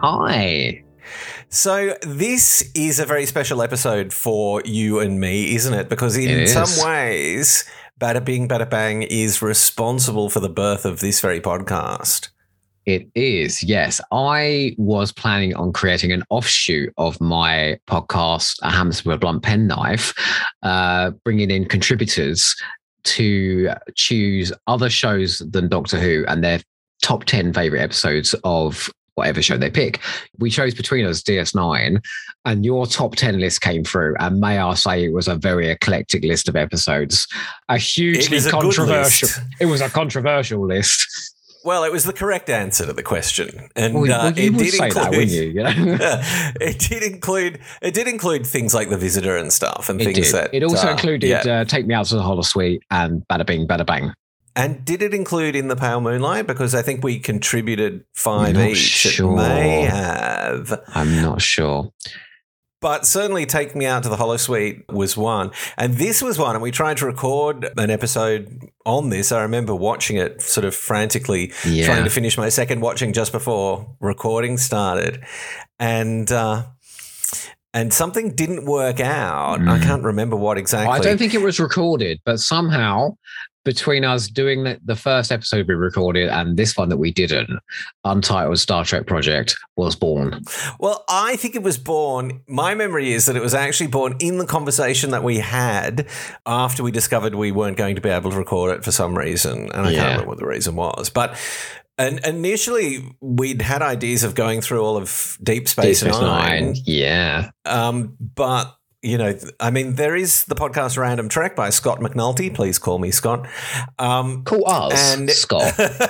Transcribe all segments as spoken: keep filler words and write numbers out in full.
Hi. So this is a very special episode for you and me, isn't it? Because in It some is. ways, Bada Bing, Bada Bang is responsible for the birth of this very podcast. It is, yes. I was planning on creating an offshoot of my podcast, A Hamster with a Blunt Penknife, uh, bringing in contributors to choose other shows than Doctor Who and their top ten favourite episodes of whatever show they pick. We chose between us D S nine, and your top ten list came through. And may I say, it was a very eclectic list of episodes. A hugely It was a good controversial. list. It was a controversial list. Well, it was the correct answer to the question, and Well, uh, well, you it would did say include. that, wouldn't you? You know? it did include. It did include things like The Visitor and stuff, and It things did. that It also uh, included yeah. uh, Take Me Out to the Holosuite and Bada Bing, Bada Bang. And did it include In the Pale Moonlight? Because I think we contributed five Not each. sure. It may have. I'm not sure. But certainly Take Me Out to the Holosuite was one. And this was one. And we tried to record an episode on this. I remember watching it sort of frantically, Yeah. trying to finish my second watching just before recording started. And uh, and something didn't work out. I can't remember what exactly. I don't think it was recorded, but somehow between us doing the, the first episode we recorded and this one that we didn't, Untitled Star Trek Project was born. Well, I think it was born. My memory is that it was actually born in the conversation that we had after we discovered we weren't going to be able to record it for some reason. And I Yeah. can't remember what the reason was. But and initially, we'd had ideas of going through all of Deep Space, Deep Space Nine. Nine. Yeah. Um, but, you know, I mean, there is the podcast Random Trek by Scott McNulty. Please call me Scott. Um, Call us, and Scott.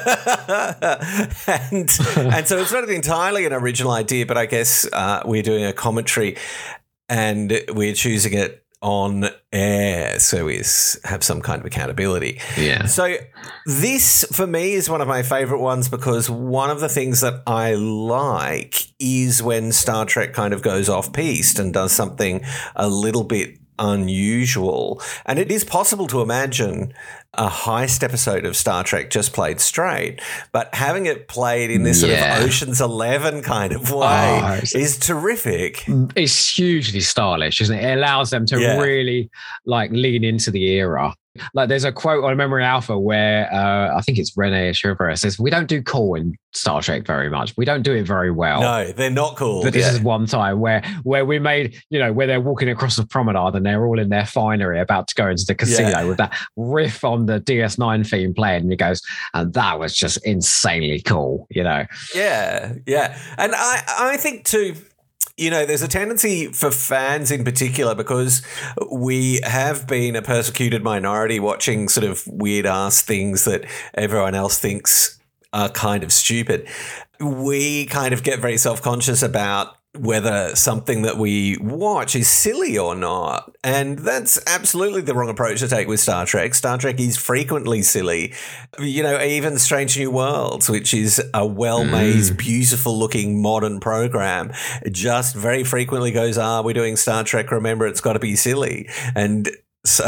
and and so it's not entirely an original idea, but I guess uh, we're doing a commentary and we're choosing it on air, so we s- have some kind of accountability. Yeah. So this, for me, is one of my favorite ones because one of the things that I like is when Star Trek kind of goes off-piste and does something a little bit unusual. And it is possible to imagine a heist episode of Star Trek just played straight, but having it played in this Yeah. sort of Ocean's Eleven kind of way Oh, it's- is terrific. It's hugely stylish, isn't it? It allows them to Yeah. really like lean into the era. Like there's a quote on Memory Alpha where uh, I think it's Renee Shivera says, "We don't do cool in Star Trek very much. We don't do it very well." No, they're not cool. But this Yeah. is one time where where we made, you know, where they're walking across the promenade and they're all in their finery about to go into the casino Yeah. with that riff on the D S nine theme playing. And he goes, and that was just insanely cool, you know. Yeah, yeah. And I, I think too, you know, there's a tendency for fans in particular because we have been a persecuted minority watching sort of weird ass things that everyone else thinks are kind of stupid. We kind of get very self-conscious about whether something that we watch is silly or not. And that's absolutely the wrong approach to take with Star Trek. Star Trek is frequently silly. You know, even Strange New Worlds, which is a well-made, Mm. beautiful-looking modern program, just very frequently goes, ah, we're doing Star Trek, remember it's got to be silly. And So,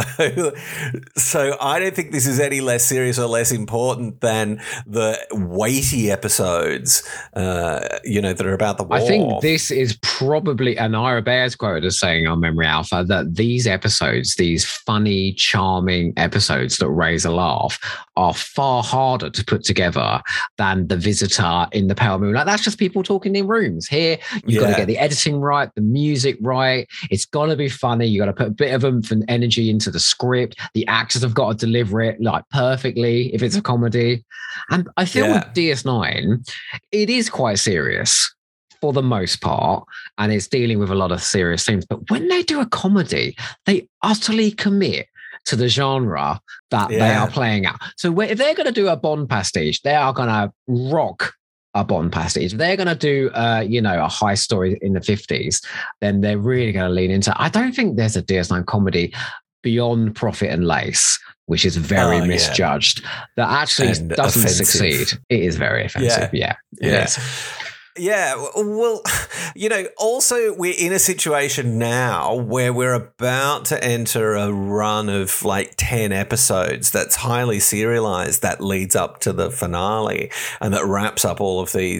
so I don't think this is any less serious or less important than the weighty episodes, uh, you know, that are about the war. I think this is probably, and Ira Bear's quote is saying on Memory Alpha that these episodes, these funny, charming episodes that raise a laugh, are far harder to put together than The Visitor in the Pale Moonlight. That's just people talking in rooms. Here, you've got Yeah. to get the editing right, the music right. It's got to be funny. You got to put a bit of oomph and energy into the script. The actors have got to deliver it like perfectly if it's a comedy. And I feel Yeah. with D S nine, it is quite serious for the most part, and it's dealing with a lot of serious themes. But when they do a comedy, they utterly commit to the genre that they Yeah. are playing out. So where- if they're going to do a Bond pastiche, they are going to rock a Bond pastiche. If they're going to do, uh, you know, a high story in the fifties, then they're really going to lean into. I don't think there's a D S nine comedy beyond Profit and Lace, which is very Oh, yeah. misjudged, that actually And doesn't offensive. succeed. It is very offensive. Yeah, it Yeah. is. Yeah, well, you know, also we're in a situation now where we're about to enter a run of like ten episodes that's highly serialized that leads up to the finale and that wraps up all of these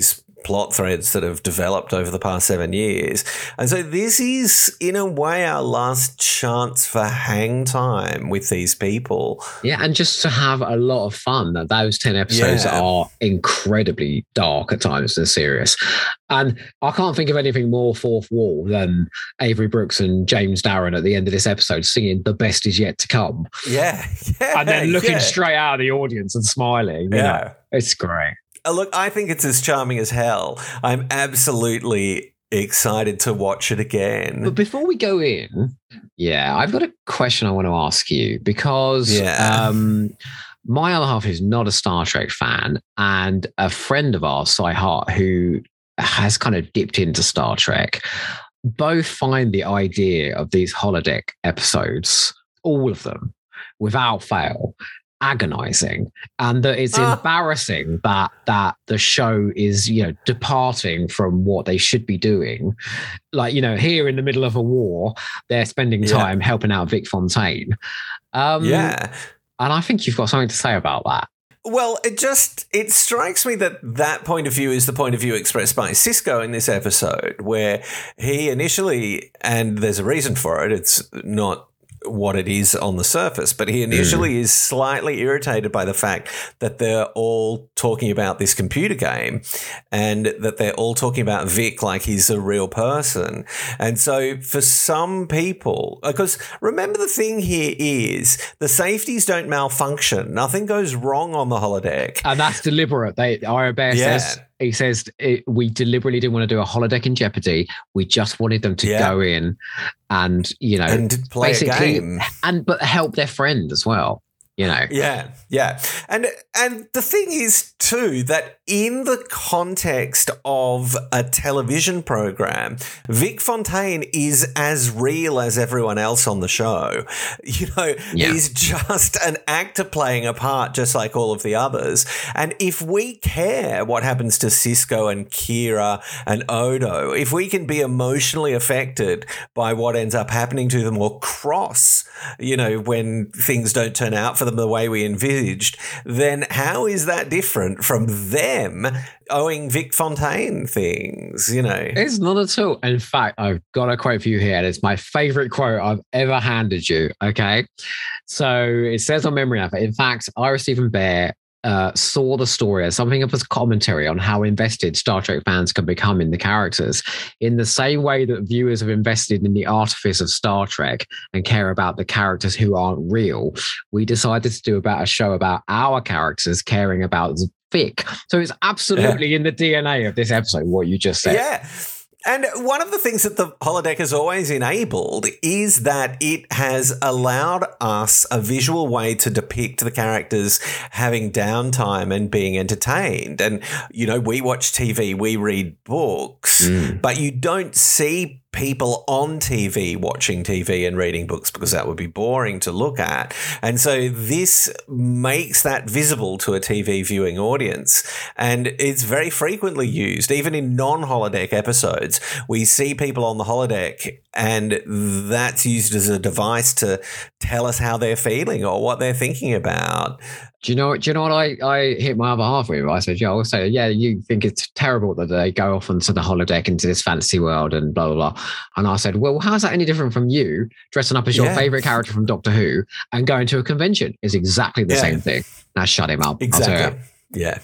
plot threads that have developed over the past seven years. And so this is, in a way, our last chance for hang time with these people. Yeah, and just to have a lot of fun. That those ten episodes Yeah. are incredibly dark at times and serious. And I can't think of anything more fourth wall than Avery Brooks and James Darren at the end of this episode singing "The Best Is Yet to Come," Yeah, yeah, and then looking yeah. straight out of the audience and smiling. You Yeah. know, it's great. Uh, Look, I think it's as charming as hell. I'm absolutely excited to watch it again. But before we go in, yeah, I've got a question I want to ask you because Yeah. um, my other half is not a Star Trek fan, and a friend of ours, Cy Hart, who has kind of dipped into Star Trek, both find the idea of these holodeck episodes, all of them, without fail, agonizing, and that it's Ah. embarrassing that that the show is, you know, departing from what they should be doing. Like, you know, here in the middle of a war, they're spending Yeah. time helping out Vic Fontaine. Um, Yeah. and I think you've got something to say about that. Well, it just it strikes me that that point of view is the point of view expressed by Sisko in this episode, where he initially, and there's a reason for it, it's not what it is on the surface, but he initially mm. is slightly irritated by the fact that they're all talking about this computer game and that they're all talking about Vic like he's a real person. And so for some people, because remember the thing here is the safeties don't malfunction. Nothing goes wrong on the holodeck. And that's deliberate. They Ira Bear Yeah. says he says it, we deliberately didn't want to do a holodeck in jeopardy. We just wanted them to Yeah. go in and, you know, and play a game. and but help their friend as well. You know. Yeah, yeah. And and the thing is too that in the context of a television program, Vic Fontaine is as real as everyone else on the show. You know, Yeah. he's just an actor playing a part just like all of the others. And if we care what happens to Sisko and Kira and Odo, if we can be emotionally affected by what ends up happening to them or cross, you know, when things don't turn out for them the way we envisaged, then how is that different from them owing Vic Fontaine things, you know? It's not at all. In fact, I've got a quote for you here, and it's my favorite quote I've ever handed you. Okay. So it says on Memory Alpha, in fact, Ira Stephen Bear Uh, saw the story as something of a commentary on how invested Star Trek fans can become in the characters. In the same way that viewers have invested in the artifice of Star Trek and care about the characters who aren't real, we decided to do about a show about our characters caring about Vic. So it's absolutely yeah. in the D N A of this episode, what you just said. Yeah. And one of the things that the holodeck has always enabled is that it has allowed us a visual way to depict the characters having downtime and being entertained. And, you know, we watch T V, we read books, mm. but you don't see people on T V watching T V and reading books because that would be boring to look at. And so this makes that visible to a T V viewing audience. And it's very frequently used, even in non-holodeck episodes. We see people on the holodeck and that's used as a device to tell us how they're feeling or what they're thinking about. Do you know? Do you know what I, I hit my other half with? I said, "Yeah, I'll say, yeah, you think it's terrible that they go off onto the holodeck into this fantasy world and blah blah blah." And I said, "Well, how's that any different from you dressing up as your yeah. favorite character from Doctor Who and going to a convention? Is exactly the yeah. same thing." Now shut him up. Exactly. Yeah.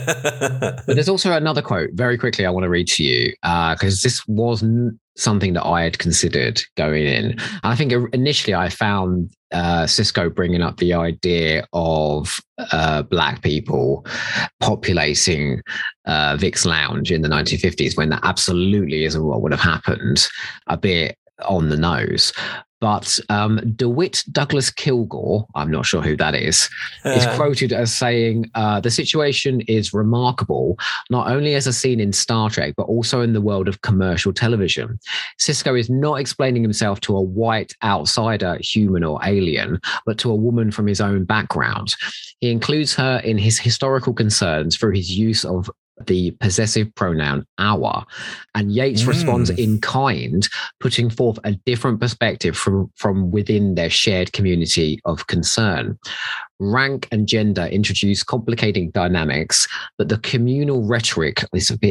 But there's also another quote very quickly I want to read to you because uh, this wasn't something that I had considered going in. And I think initially I found uh, Sisko bringing up the idea of uh, black people populating uh, Vic's Lounge in the nineteen fifties when that absolutely isn't what would have happened, a bit on the nose. But um, DeWitt Douglas Kilgore, I'm not sure who that is, uh, is quoted as saying, uh, the situation is remarkable, not only as a scene in Star Trek, but also in the world of commercial television. Sisko is not explaining himself to a white outsider, human or alien, but to a woman from his own background. He includes her in his historical concerns through his use of the possessive pronoun our, and Yates mm. responds in kind, putting forth a different perspective from, from within their shared community of concern. Rank and gender introduce complicating dynamics, but the communal rhetoric is a bit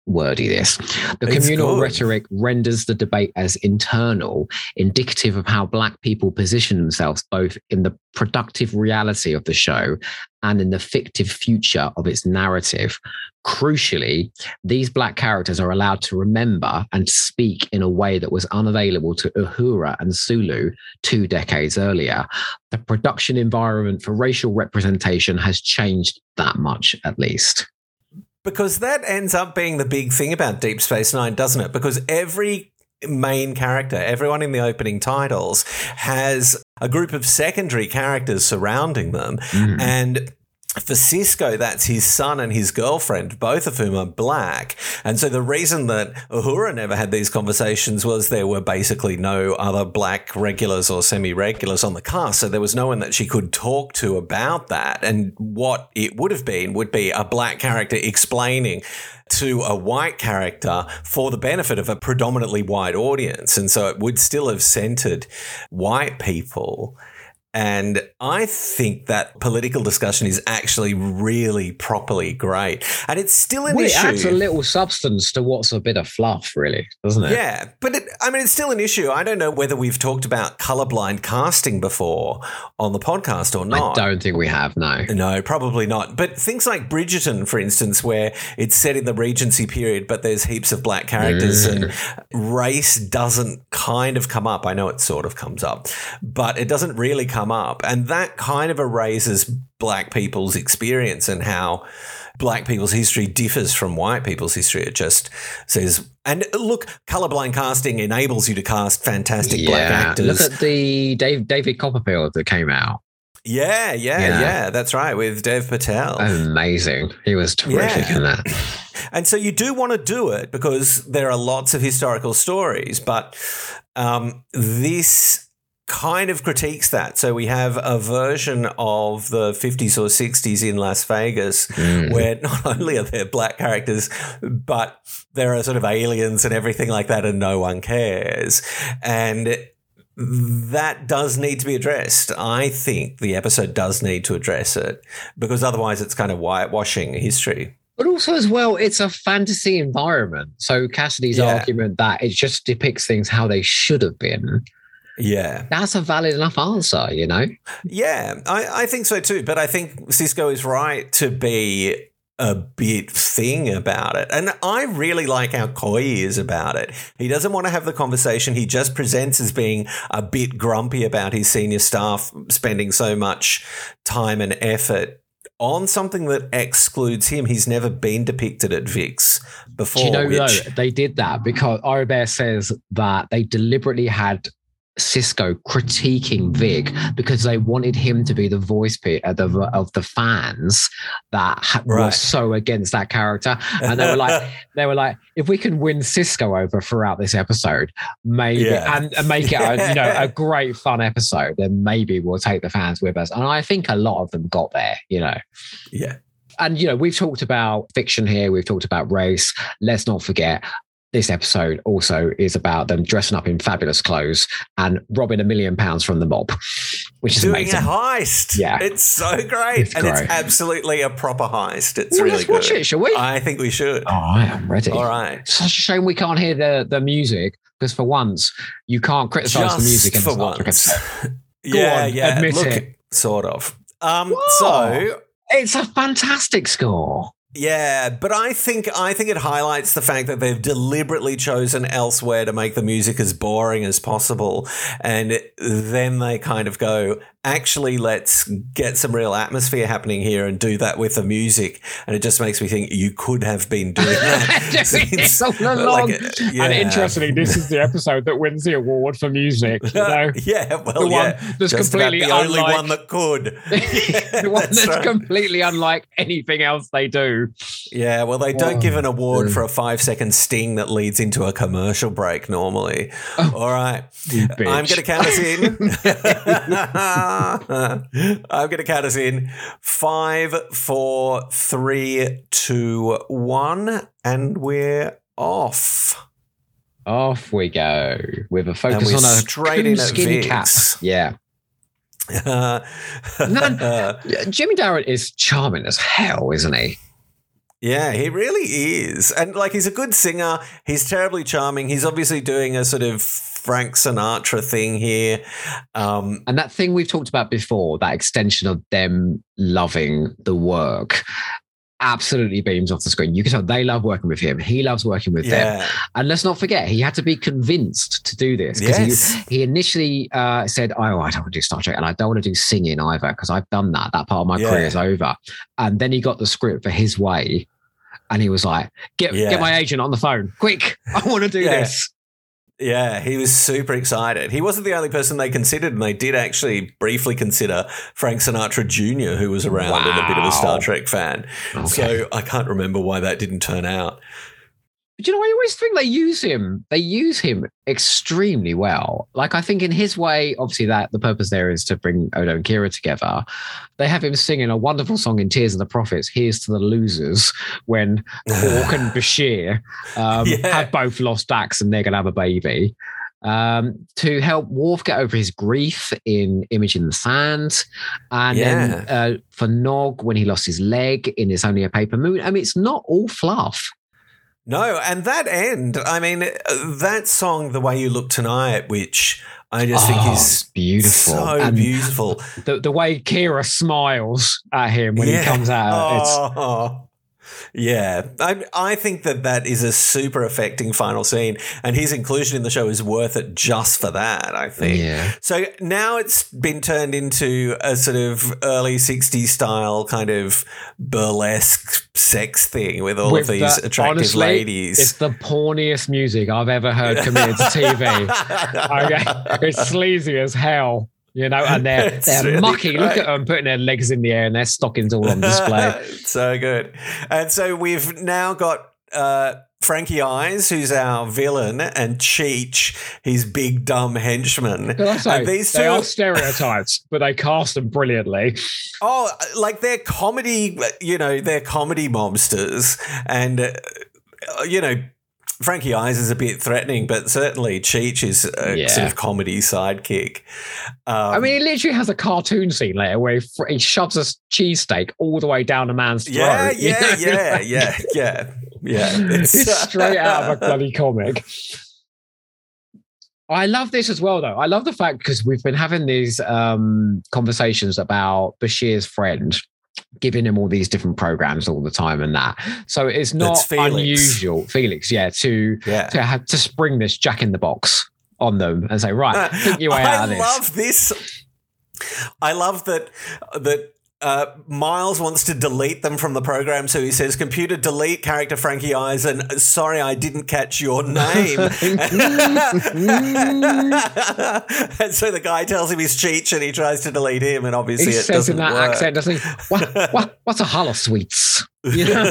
wordy this. The It's communal good. rhetoric renders the debate as internal, indicative of how Black people position themselves both in the productive reality of the show and in the fictive future of its narrative. Crucially, these Black characters are allowed to remember and speak in a way that was unavailable to Uhura and Sulu two decades earlier. The production environment for racial representation has changed that much, at least. Because that ends up being the big thing about Deep Space Nine, doesn't it? Because every main character, everyone in the opening titles, has a group of secondary characters surrounding them. Mm. And for Sisko, that's his son and his girlfriend, both of whom are Black. And so the reason that Uhura never had these conversations was there were basically no other Black regulars or semi-regulars on the cast. So there was no one that she could talk to about that. And what it would have been would be a Black character explaining to a white character for the benefit of a predominantly white audience. And so it would still have centered white people. And I think that political discussion is actually really properly great. And it's still an well, issue. It adds a little substance to what's a bit of fluff, really, doesn't it? Yeah, but it, I mean, it's still an issue. I don't know whether we've talked about colorblind casting before on the podcast or not. I don't think we have, no. No, probably not. But things like Bridgerton, for instance, where it's set in the Regency period, but there's heaps of Black characters mm. and race doesn't kind of come up. I know it sort of comes up, but it doesn't really come up. And that kind of erases Black people's experience and how Black people's history differs from white people's history. It just says, and look, colorblind casting enables you to cast fantastic yeah. Black actors. Look at the Dave, David Copperfield that came out. Yeah, yeah, yeah, yeah, that's right, with Dev Patel. Amazing. He was terrific yeah. in that. And so you do want to do it because there are lots of historical stories, but um, this kind of critiques that. So we have a version of the fifties or sixties in Las Vegas mm. where not only are there Black characters, but there are sort of aliens and everything like that, and no one cares. And that does need to be addressed. I think the episode does need to address it because otherwise it's kind of whitewashing history. But also as well, it's a fantasy environment. So Cassidy's yeah. argument that it just depicts things how they should have been. Yeah. That's a valid enough answer, you know? Yeah, I, I think so too. But I think Sisko is right to be a bit thing about it. And I really like how coy he is about it. He doesn't want to have the conversation. He just presents as being a bit grumpy about his senior staff spending so much time and effort on something that excludes him. He's never been depicted at Vix before. Do you know, which- though, they did that because Ira Bear says that they deliberately had Sisko critiquing Vig because they wanted him to be the voice of the, of the fans that right. were so against that character, and they were like, they were like, if we can win Sisko over throughout this episode, maybe yeah. and, and make it a, you know a great fun episode, then maybe we'll take the fans with us. And I think a lot of them got there, you know. Yeah. And you know, we've talked about fiction here, we've talked about race. Let's not forget, this episode also is about them dressing up in fabulous clothes and robbing a million pounds from the mob, which is Doing amazing. a heist. Yeah. It's so great. It's and great. It's absolutely a proper heist. It's well, really let's good. watch it, shall we? I think we should. Oh, I am ready. All right. It's such a shame we can't hear the, the music because for once you can't criticize Just the music in for the Star Trek once. episode. yeah, on, yeah. admit Look, it. Sort of. Um, Whoa. so it's a fantastic score. Yeah, but I think I think it highlights the fact that they've deliberately chosen elsewhere to make the music as boring as possible, and then they kind of go, actually, let's get some real atmosphere happening here and do that with the music. And it just makes me think you could have been doing that since all along. Like, yeah. And interestingly, this is the episode that wins the award for music. You know? yeah, well, the yeah, one that's just completely about the unlike, only one that could. Yeah, the one that's, that's right. completely unlike anything else they do. Yeah, well, they don't oh, give an award for a five-second sting that leads into a commercial break normally. Oh, all right. I'm going to count us in. I'm going to count us in. Five, four, three, two, one, and we're off. Off we go with a focus on a straight in skin cap. Yeah. Uh, no, Jimmy Darrett is charming as hell, isn't he? Yeah, he really is. And like, he's a good singer. He's terribly charming. He's obviously doing a sort of Frank Sinatra thing here. Um, and that thing we've talked about before, that extension of them loving the work, absolutely beams off the screen. You can tell they love working with him. He loves working with yeah. them. And let's not forget, he had to be convinced to do this. Yes. He, he initially uh, said, oh, I don't want to do Star Trek and I don't want to do singing either because I've done that. That part of my yeah. career is over. And then he got the script for His Way. And he was like, get yeah. get my agent on the phone. Quick, I want to do yeah. this. Yeah, he was super excited. He wasn't the only person they considered, and they did actually briefly consider Frank Sinatra Junior, who was around wow. and a bit of a Star Trek fan. Okay. So I can't remember why that didn't turn out. But you know, I always think they use him. They use him extremely well. Like, I think in His Way, obviously that the purpose there is to bring Odo and Kira together. They have him singing a wonderful song in Tears of the Prophets, Here's to the Losers, when Quark and Bashir um, yeah. have both lost Dax and they're going to have a baby. Um, to help Worf get over his grief in Image in the Sand. And yeah. then uh, for Nog, when he lost his leg in It's Only a Paper Moon. I mean, it's not all fluff. No, and that end, I mean, that song, The Way You Look Tonight, which I just oh, think is beautiful. So and beautiful. The, the way Kira smiles at him when yeah. he comes out. It's, oh, yeah. I, I think that that is a super affecting final scene, and his inclusion in the show is worth it just for that, I think. Yeah. So now it's been turned into a sort of early sixties style kind of burlesque sex thing with all with of these the, attractive honestly, ladies. It's the porniest music I've ever heard committed to T V. Okay. It's sleazy as hell. You know, and they're they're really mucky. Great. Look at them putting their legs in the air and their stockings all on display. So good. And so we've now got uh, Frankie Eyes, who's our villain, and Cheech, his big dumb henchman. Can I say, and these two they are stereotypes, but they cast them brilliantly. Oh, like they're comedy, you know, they're comedy mobsters, and uh, you know. Frankie Eyes is a bit threatening, but certainly Cheech is a yeah. sort of comedy sidekick. Um, I mean, he literally has a cartoon scene later where he, he shoves a cheesesteak all the way down a man's throat. Yeah, yeah, yeah, yeah, yeah, yeah. It's, it's straight out of a bloody comic. I love this as well, though. I love the fact because we've been having these um, conversations about Bashir's friend, giving him all these different programs all the time and that. So it's not Felix. unusual, Felix, yeah, to yeah. to have to spring this Jack in the Box on them and say, right, think your way I out of this. I love this. I love that that uh, Miles wants to delete them from the program, so he says, computer, delete character Frankie Eyes, and sorry, I didn't catch your name. And so the guy tells him he's Cheech, and he tries to delete him, and obviously he it says doesn't in that work. accent, doesn't he? What, what, what's a hollow sweets? You know?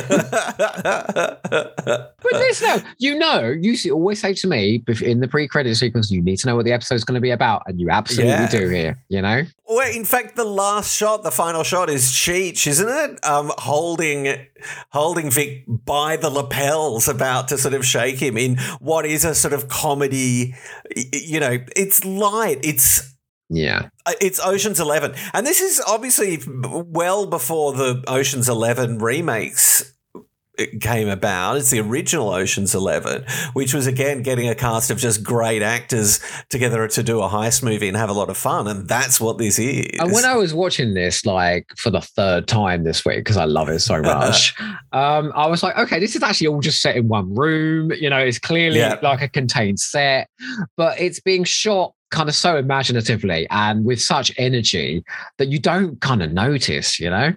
But this now, you know, you always say to me in the pre-credit sequence, you need to know what the episode's going to be about, and you absolutely yeah. do here, you know? Well, in fact, the last shot, the final shot is Cheech, isn't it? Um, holding holding Vic by the lapels, about to sort of shake him in what is a sort of comedy, you know, it's light, it's Yeah. It's Ocean's Eleven. And this is obviously well before the Ocean's Eleven remakes came about. It's the original Ocean's Eleven, which was, again, getting a cast of just great actors together to do a heist movie and have a lot of fun. And that's what this is. And when I was watching this, like, for the third time this week, because I love it so much, um, I was like, okay, this is actually all just set in one room. You know, it's clearly yeah. like a contained set, but it's being shot kind of so imaginatively and with such energy that you don't kind of notice, you know?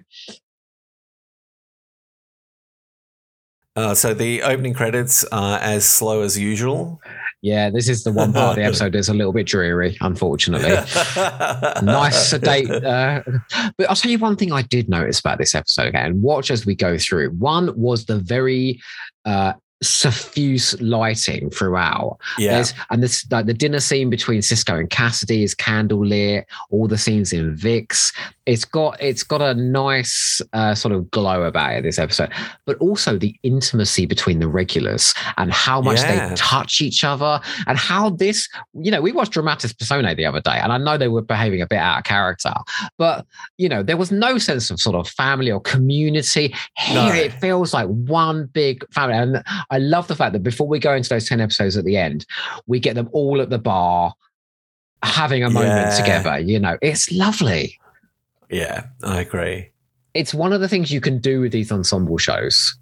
Uh, so the opening credits are as slow as usual. Yeah, this is the one part of the episode that's a little bit dreary, unfortunately. Nice, sedate. Uh, but I'll tell you one thing I did notice about this episode, okay, and watch as we go through. One was the very uh, suffuse lighting throughout. Yeah. There's, and this like the dinner scene between Sisko and Cassidy is candle lit. All the scenes in Vix. It's got it's got a nice uh, sort of glow about it, this episode. But also the intimacy between the regulars and how much Yeah. they touch each other and how this, you know, we watched Dramatis Personae the other day, and I know they were behaving a bit out of character, but you know, there was no sense of sort of family or community. Here No. it feels like one big family. And I love the fact that before we go into those ten episodes at the end, we get them all at the bar having a moment Yeah. together. You know, it's lovely. Yeah, I agree. It's one of the things you can do with these ensemble shows.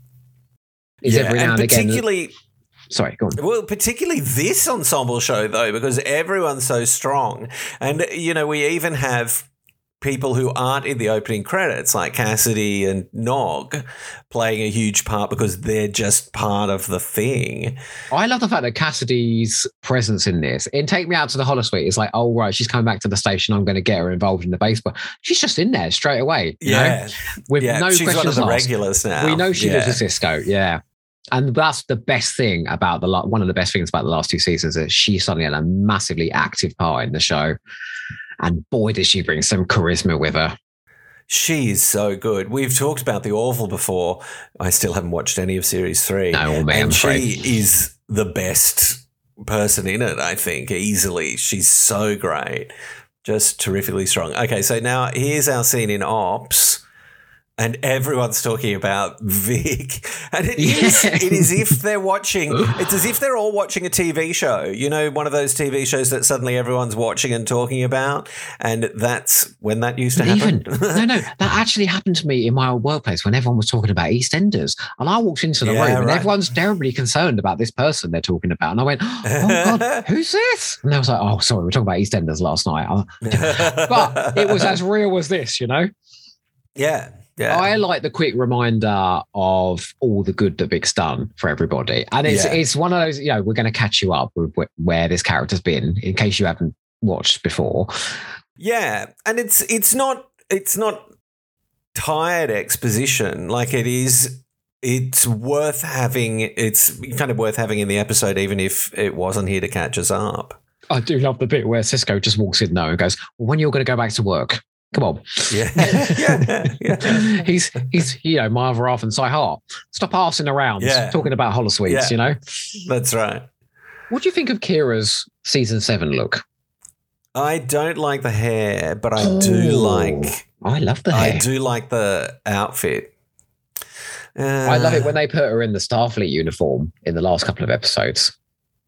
Is yeah, every now and, and again. particularly, Sorry, go on. well, particularly this ensemble show though, because everyone's so strong, and you know, we even have people who aren't in the opening credits, like Cassidy and Nog, playing a huge part because they're just part of the thing. I love the fact that Cassidy's presence in this, in Take Me Out to the Holosuite, is like, oh, right, she's coming back to the station. I'm going to get her involved in the baseball. She's just in there straight away. You Yeah, know? With yeah, no she's one of questions the asked. regulars now. We know she yeah. lives with Cisco, yeah. And that's the best thing about the la- one of the best things about the last two seasons is she suddenly had a massively active part in the show. And boy, does she bring some charisma with her. She is so good. We've talked about The Orville before. I still haven't watched any of series three. No, man, I'm and afraid. she is the best person in it, I think, easily. She's so great. Just terrifically strong. Okay, so now here's our scene in Ops. And everyone's talking about Vic. And it is, Yeah. it is if they're watching, it's as if they're all watching a T V show. You know, one of those T V shows that suddenly everyone's watching and talking about. And that's when that used to happen. Even, no, no, that actually happened to me in my old workplace when everyone was talking about EastEnders. And I walked into the Yeah, room and right. everyone's terribly concerned about this person they're talking about. And I went, oh, God, who's this? And they was like, oh, sorry, we were talking about EastEnders last night. But it was as real as this, you know? yeah. Yeah. I like the quick reminder of all the good that Vic's done for everybody. And it's Yeah. it's one of those, you know, we're going to catch you up with wh- where this character's been in case you haven't watched before. Yeah, and it's it's not it's not tired exposition. Like it is, it's worth having. It's kind of worth having in the episode, even if it wasn't here to catch us up. I do love the bit where Cisco just walks in though and goes, well, when you're going to go back to work? Come on. Yeah, yeah, yeah. he's, he's, you know, my other half and Cy Hart. Stop arsing around Yeah. talking about holosuites, Yeah. you know? That's right. What do you think of Kira's season seven look? I don't like the hair, but I do Oh, like. I love the hair. I do like the outfit. Uh, I love it when they put her in the Starfleet uniform in the last couple of episodes.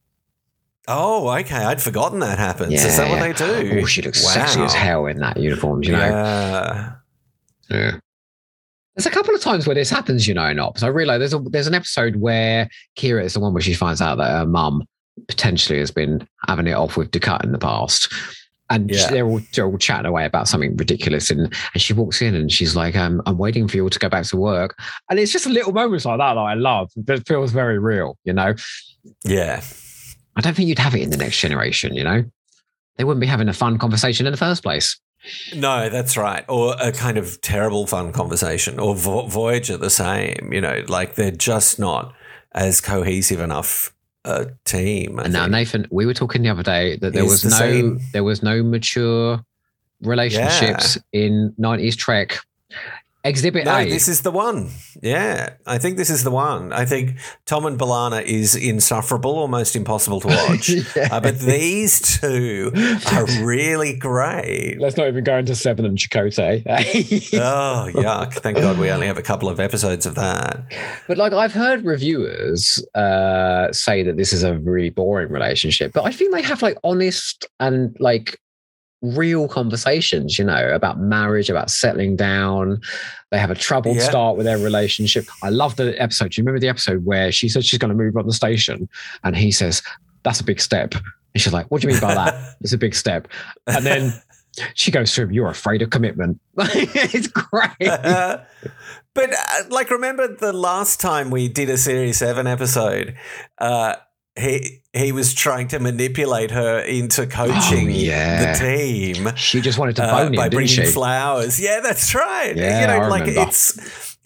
Oh, okay. I'd forgotten that happens. Is that what they do? Oh, she looks Wow. sexy as hell in that uniform, do you know? Yeah. Yeah. There's a couple of times where this happens, you know, in Ops. I realise there's a, there's an episode where Kira is the one where she finds out that her mum potentially has been having it off with Ducat in the past. And Yeah. they're, all, they're all chatting away about something ridiculous. And, and she walks in and she's like, um, I'm waiting for you all to go back to work. And it's just little moments like that that I love. That feels very real, you know? Yeah. I don't think you'd have it in the next generation, you know? They wouldn't be having a fun conversation in the first place. No, that's right. Or a kind of terrible fun conversation, or Vo- Voyager the same. You know, like they're just not as cohesive enough a team. I And now, think. Nathan, we were talking the other day that there It's was the no same. there was no mature relationships in nineties Trek. Exhibit No, A. this is the one. Yeah, I think this is the one. I think Tom and B'Elanna is insufferable, almost impossible to watch. Yeah. uh, but these two are really great. Let's not even go into Seven and Chakotay. Oh, yuck. Thank God we only have a couple of episodes of that. But like I've heard reviewers uh, say that this is a really boring relationship, but I think they have like honest and like real conversations, you know, about marriage, about settling down. They have a troubled Yeah. start with their relationship. I love the episode. Do you remember the episode where she said she's going to move on the station and he says, that's a big step. And she's like, what do you mean by that? It's a big step. And then she goes to him, you're afraid of commitment. It's great. Uh, but uh, like, remember the last time we did a Series seven episode, uh, he he was trying to manipulate her into coaching Oh, yeah. the team She just wanted to uh, bone him, by didn't bringing she? flowers. Yeah, that's right. Yeah, you know, I like remember. it's it.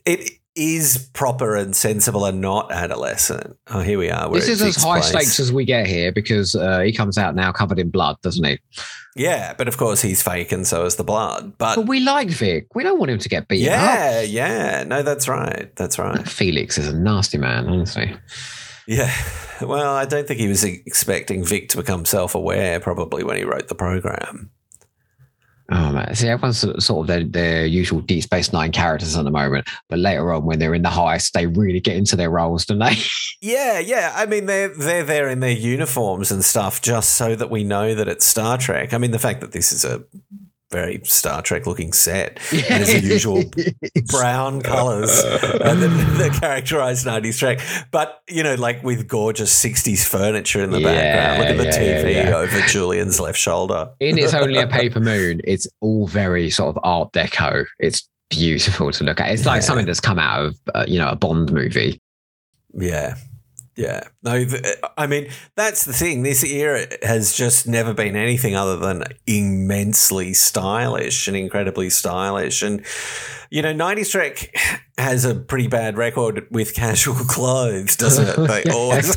is proper and sensible and not adolescent. Oh, here we are. This is as high place. stakes as we get here because uh, he comes out now covered in blood, doesn't he? Yeah, but of course he's fake and so is the blood. But, but we like Vic. We don't want him to get beaten yeah, up. Yeah, yeah. No, that's right. That's right. That Felix is a nasty man, honestly. Yeah. Well, I don't think he was expecting Vic to become self-aware probably when he wrote the program. Oh, man. See, everyone's sort of their, their usual Deep Space Nine characters at the moment. But later on, when they're in the heist, they really get into their roles, don't they? Yeah, yeah. I mean, they're, they're there in their uniforms and stuff just so that we know that it's Star Trek. I mean, the fact that this is a very Star Trek looking set. Yeah. And it's the usual brown colours and the, the characterised nineties Trek. But, you know, like with gorgeous sixties furniture in the yeah, background. Look at the yeah, T V yeah, yeah. over Julian's left shoulder. In It's Only a Paper Moon, it's all very sort of Art Deco. It's beautiful to look at. It's like yeah. something that's come out of, uh, you know, a Bond movie. Yeah. Yeah. No, I mean, that's the thing. This era has just never been anything other than immensely stylish and incredibly stylish. And, you know, nineties Trek has a pretty bad record with casual clothes, doesn't it? They always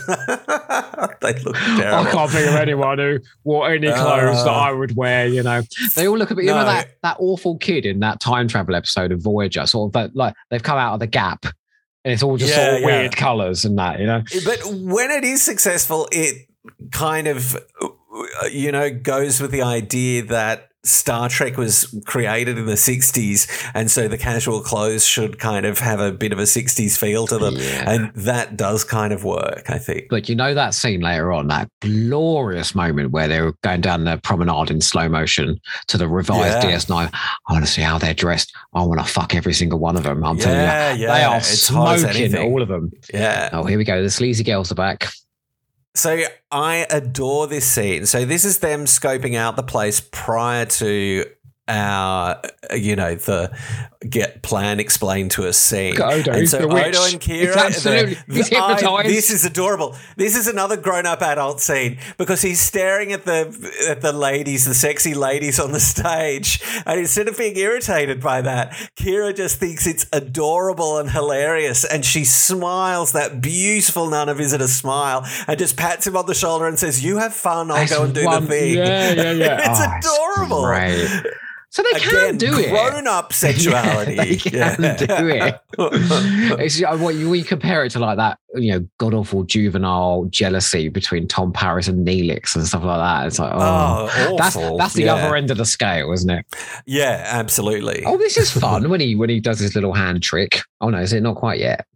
they look terrible. I can't think of anyone who wore any clothes uh, that I would wear, you know. They all look a bit, you no. know, that, that awful kid in that time travel episode of Voyager, sort of that, like they've come out of the Gap. And it's all just yeah, sort of yeah. weird colours and that, you know. But when it is successful, it kind of, you know, goes with the idea that Star Trek was created in the sixties, and so the casual clothes should kind of have a bit of a sixties feel to them. Yeah. And that does kind of work, I think. But you know that scene later on, that glorious moment where they were going down the promenade in slow motion to the revised yeah. D S nine. I want to see how they're dressed. I want to fuck every single one of them. I'm yeah, telling you. Yeah. They are it's smoking, all of them. Yeah. Oh, here we go. The sleazy girls are back. So I adore this scene. So this is them scoping out the place prior to our, you know, the get plan explained to us scene. Odo, and so the Odo witch. and Kira, it's absolutely, the, he's hypnotized. I, this is adorable. This is another grown-up adult scene because he's staring at the at the ladies, the sexy ladies on the stage, and instead of being irritated by that, Kira just thinks it's adorable and hilarious, and she smiles that beautiful Nana visitor smile and just pats him on the shoulder and says, "You have fun. I'll That's go and do one, the thing." Yeah, yeah, yeah. it's oh, adorable. It's great. So they Again, can do it. Grown-up sexuality. Yeah, they can yeah. do it. It's what you, we compare it to, like that, you know, god awful juvenile jealousy between Tom Paris and Neelix and stuff like that. It's like, oh, oh that's that's the yeah. other end of the scale, isn't it? Yeah, absolutely. Oh, this is fun when he when he does his little hand trick. Oh no, is it not quite yet?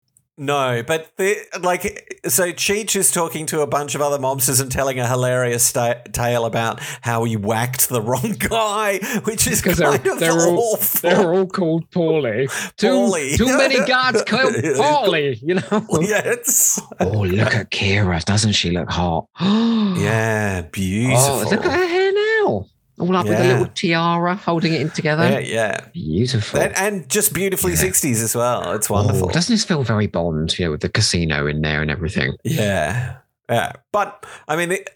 No, but the, like, so Cheech is talking to a bunch of other mobsters and telling a hilarious sta- tale about how he whacked the wrong guy, which is kind they're, of they're awful. All, they're all called Paulie. Too, Paulie. too many guards called Paulie, you know? Yes. Oh, look at Kira. Doesn't she look hot? Yeah, beautiful. Oh, look at her hair now. All up yeah. with a little tiara, holding it in together. Yeah, yeah. Beautiful. And, and just beautifully yeah. sixties as well. It's wonderful. Oh, doesn't this feel very Bond, you know, with the casino in there and everything? Yeah. Yeah. But, I mean... It,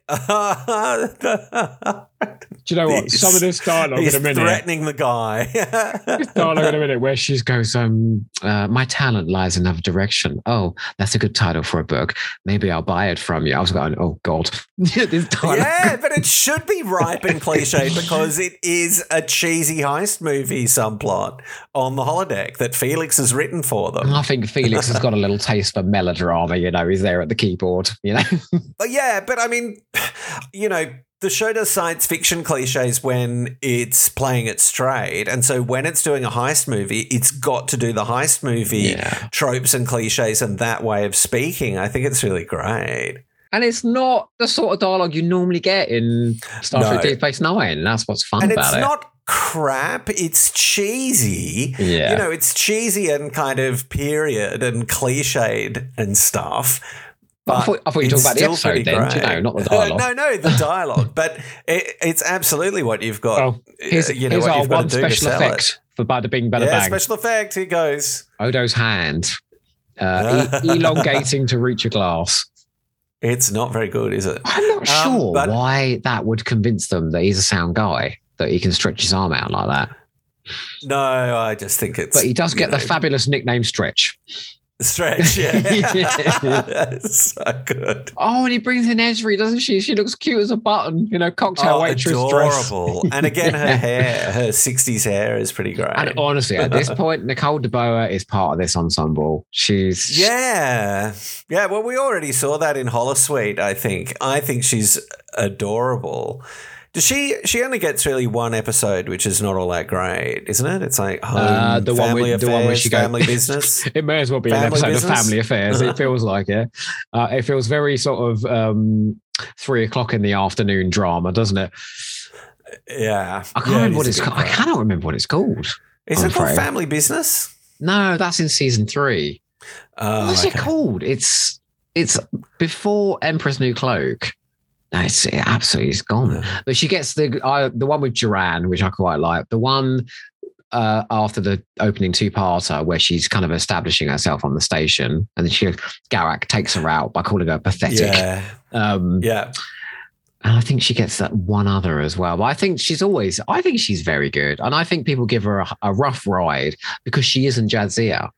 do you know what? Some of this dialogue in a minute... threatening the guy. This dialogue in a minute where she goes, um, uh, my talent lies in another direction. Oh, that's a good title for a book. Maybe I'll buy it from you. I was going, oh, God. This dialogue. Yeah, but it should be ripe and cliched because it is a cheesy heist movie subplot on the holodeck that Felix has written for them. I think Felix has got a little taste for melodrama, you know. He's there at the keyboard, you know. Yeah, but I mean, you know, the show does science fiction cliches when it's playing it straight. And so when it's doing a heist movie, it's got to do the heist movie yeah. tropes and cliches and that way of speaking. I think it's really great. And it's not the sort of dialogue you normally get in Star Trek no. Deep Space Nine. That's what's fun and about it. And it's not crap. It's cheesy. Yeah. You know, it's cheesy and kind of period and cliched and stuff. But I thought, I thought you were talking about the episode then, you know, not the dialogue. no, no, the dialogue. But it, it's absolutely what you've got. Well, here's, you know, here's what our you've got one to do special to effect it. for Bada Bing, Bada yeah, Bang. Special effect, here goes. Odo's hand uh, e- elongating to reach a glass. It's not very good, is it? I'm not um, sure but- why that would convince them that he's a sound guy, that he can stretch his arm out like that. No, I just think it's. But he does get know, the fabulous nickname Stretch. Stretch, yeah. That's so good. Oh, and he brings in Esri, doesn't she? She looks cute as a button, you know, cocktail oh, waitress adorable. dress. And again, her hair, her sixties hair is pretty great. And honestly, at this point, Nicole DeBoer is part of this ensemble. She's yeah, yeah. Well, we already saw that in Holosuite. I think. I think she's adorable. Does she? She only gets really one episode, which is not all that great, isn't it? It's like home, uh, the family one with, affairs, the one where she family goes, business. It may as well be family an episode business? of Family Affairs. It feels like it. Uh, it feels very sort of um, three o'clock in the afternoon drama, doesn't it? Yeah, I can't yeah, remember it what is it's a bit called. I crap. cannot remember what it's called. Is I'm it called afraid. Family Business? No, that's in season three. Oh, What's okay. it called? It's it's before Emperor's New Cloak. No, it's it absolutely it's gone. Yeah. But she gets the uh, the one with Duran, which I quite like. The one uh, after the opening two-parter where she's kind of establishing herself on the station, and then she Garak takes her out by calling her pathetic. Yeah, Um, yeah. And I think she gets that one other as well. But I think she's always, I think she's very good. And I think people give her a, a rough ride because she isn't Jadzia.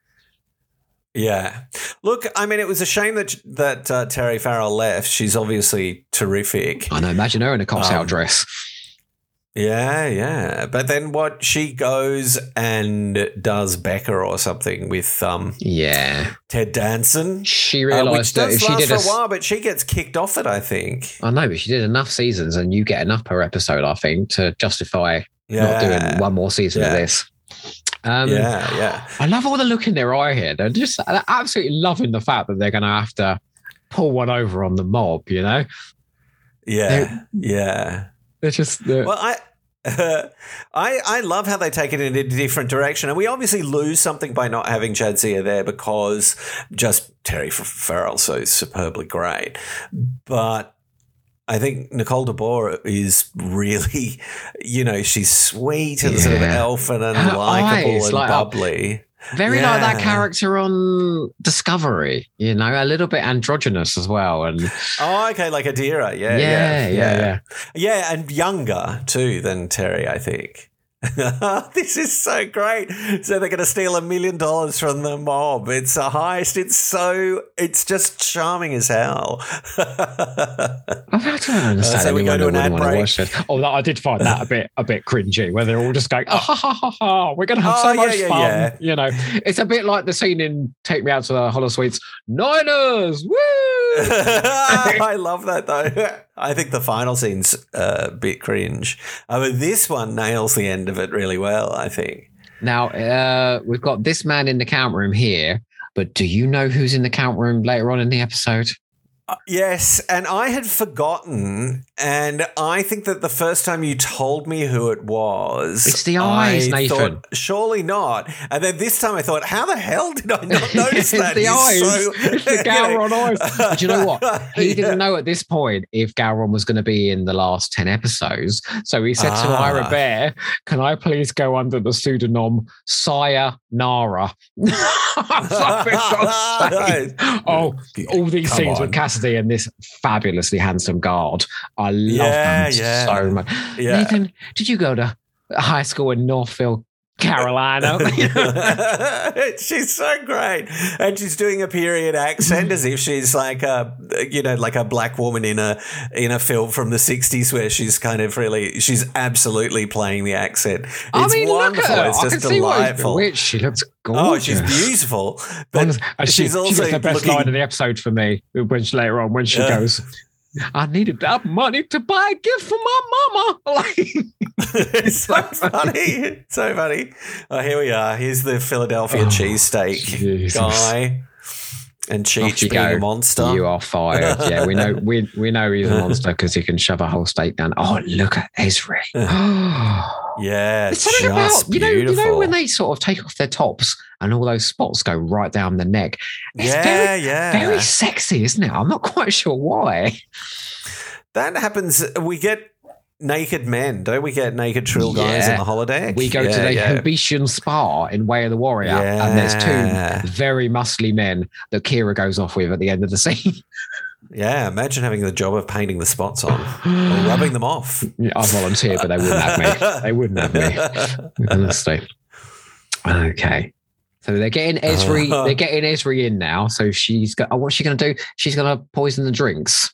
Yeah. Look, I mean, it was a shame that that uh, Terry Farrell left. She's obviously terrific. I know, imagine her in a cocktail Um, dress. Yeah, yeah. But then what? She goes and does Becca or something with um, Yeah. Ted Danson. She Uh, which realised that does if she last did for a, a while, but she gets kicked off it, I think. I know, but she did enough seasons and you get enough per episode, I think, to justify Yeah. not doing one more season Yeah. of this. Um, yeah, yeah. I love all the look in their eye here. They're just they're absolutely loving the fact that they're going to have to pull one over on the mob, you know? Yeah, yeah. They're just... They're, Well, I, uh, I, I love how they take it in a different direction, and we obviously lose something by not having Jadzia there because just Terry Farrell's so superbly great, but I think Nicole DeBoer is really, you know, she's sweet and sort of Yeah. elfin and Her likable eyes, and like, bubbly. Very like that Yeah. character on Discovery, you know, a little bit androgynous as well. And Oh, okay, like Adira. Yeah, yeah, yeah, yeah, yeah. Yeah, and younger too than Terry, I think. This is so great. So they're going to steal a million dollars from the mob. It's a heist. It's so, it's just charming as hell. I don't understand Uh, so we go anyone to who an wouldn't ad want to break. watch it. Oh, that, I did find that a bit a bit cringy, where they're all just going, oh, ha, ha, ha, ha, we're going to have Oh, so yeah, much yeah, fun. yeah. You know, it's a bit like the scene in Take Me Out to the Holosuites, Niners, woo! I love that though. I think the final scene's a bit cringe. I mean, this one nails the end of it really well, I think. Now, uh, we've got this man in the count room here, but do you know who's in the count room later on in the episode? Uh, yes, and I had forgotten, and I think that the first time you told me who it was, It's the eyes, I Nathan. thought, surely not. And then this time I thought, how the hell did I not notice It's that? the He's eyes. so- It's the you know. Gowron eyes. But you know what? He Yeah. didn't know at this point if Gowron was going to be in the last ten episodes. So he said to Ah. Ira Bear, can I please go under the pseudonym Saya Nara? For God's sake. Oh, all these Come scenes on. with Cassidy and this fabulously handsome guard. I love Yeah, them yeah. so much. Yeah. Nathan, did you go to high school in Northfield, Carolina? She's so great, and she's doing a period accent as if she's like a, you know, like a black woman in a in a film from the sixties where she's kind of really, she's absolutely playing the accent. It's I mean, look wonderful. at her. It's I just can see why she's delightful. bewitched. She looks gorgeous. Oh, she's beautiful, but And she, she's she also was the best looking. line of the episode for me when she, later on when she Yeah. goes, I needed that money to buy a gift for my mama. Like, It's so funny. So funny. Oh, here we are. Here's the Philadelphia Oh, cheesesteak Jesus. guy. And off Cheech you being go. a monster. You are fired. Yeah, we know we we know he's a monster because he can shove a whole steak down. Oh, look at Esri. Yeah, It's something just about you know, you beautiful. know when they sort of take off their tops and all those spots go right down the neck. It's yeah, very, yeah. very sexy, isn't it? I'm not quite sure why. That happens. We get naked men, don't we? Get naked trill guys Yeah. in the holodeck. We go yeah, to the yeah. Hobetian Spa in Way of the Warrior, and there's Yeah. two very muscly men that Kira goes off with at the end of the scene. Yeah, imagine having the job of painting the spots on or rubbing them off. Yeah, I volunteered, but they wouldn't have me. They wouldn't have me. Honestly. Okay. So they're getting Esri. Uh, they're getting Esri in now. So she's got. Oh, what's she going to do? She's going to poison the drinks.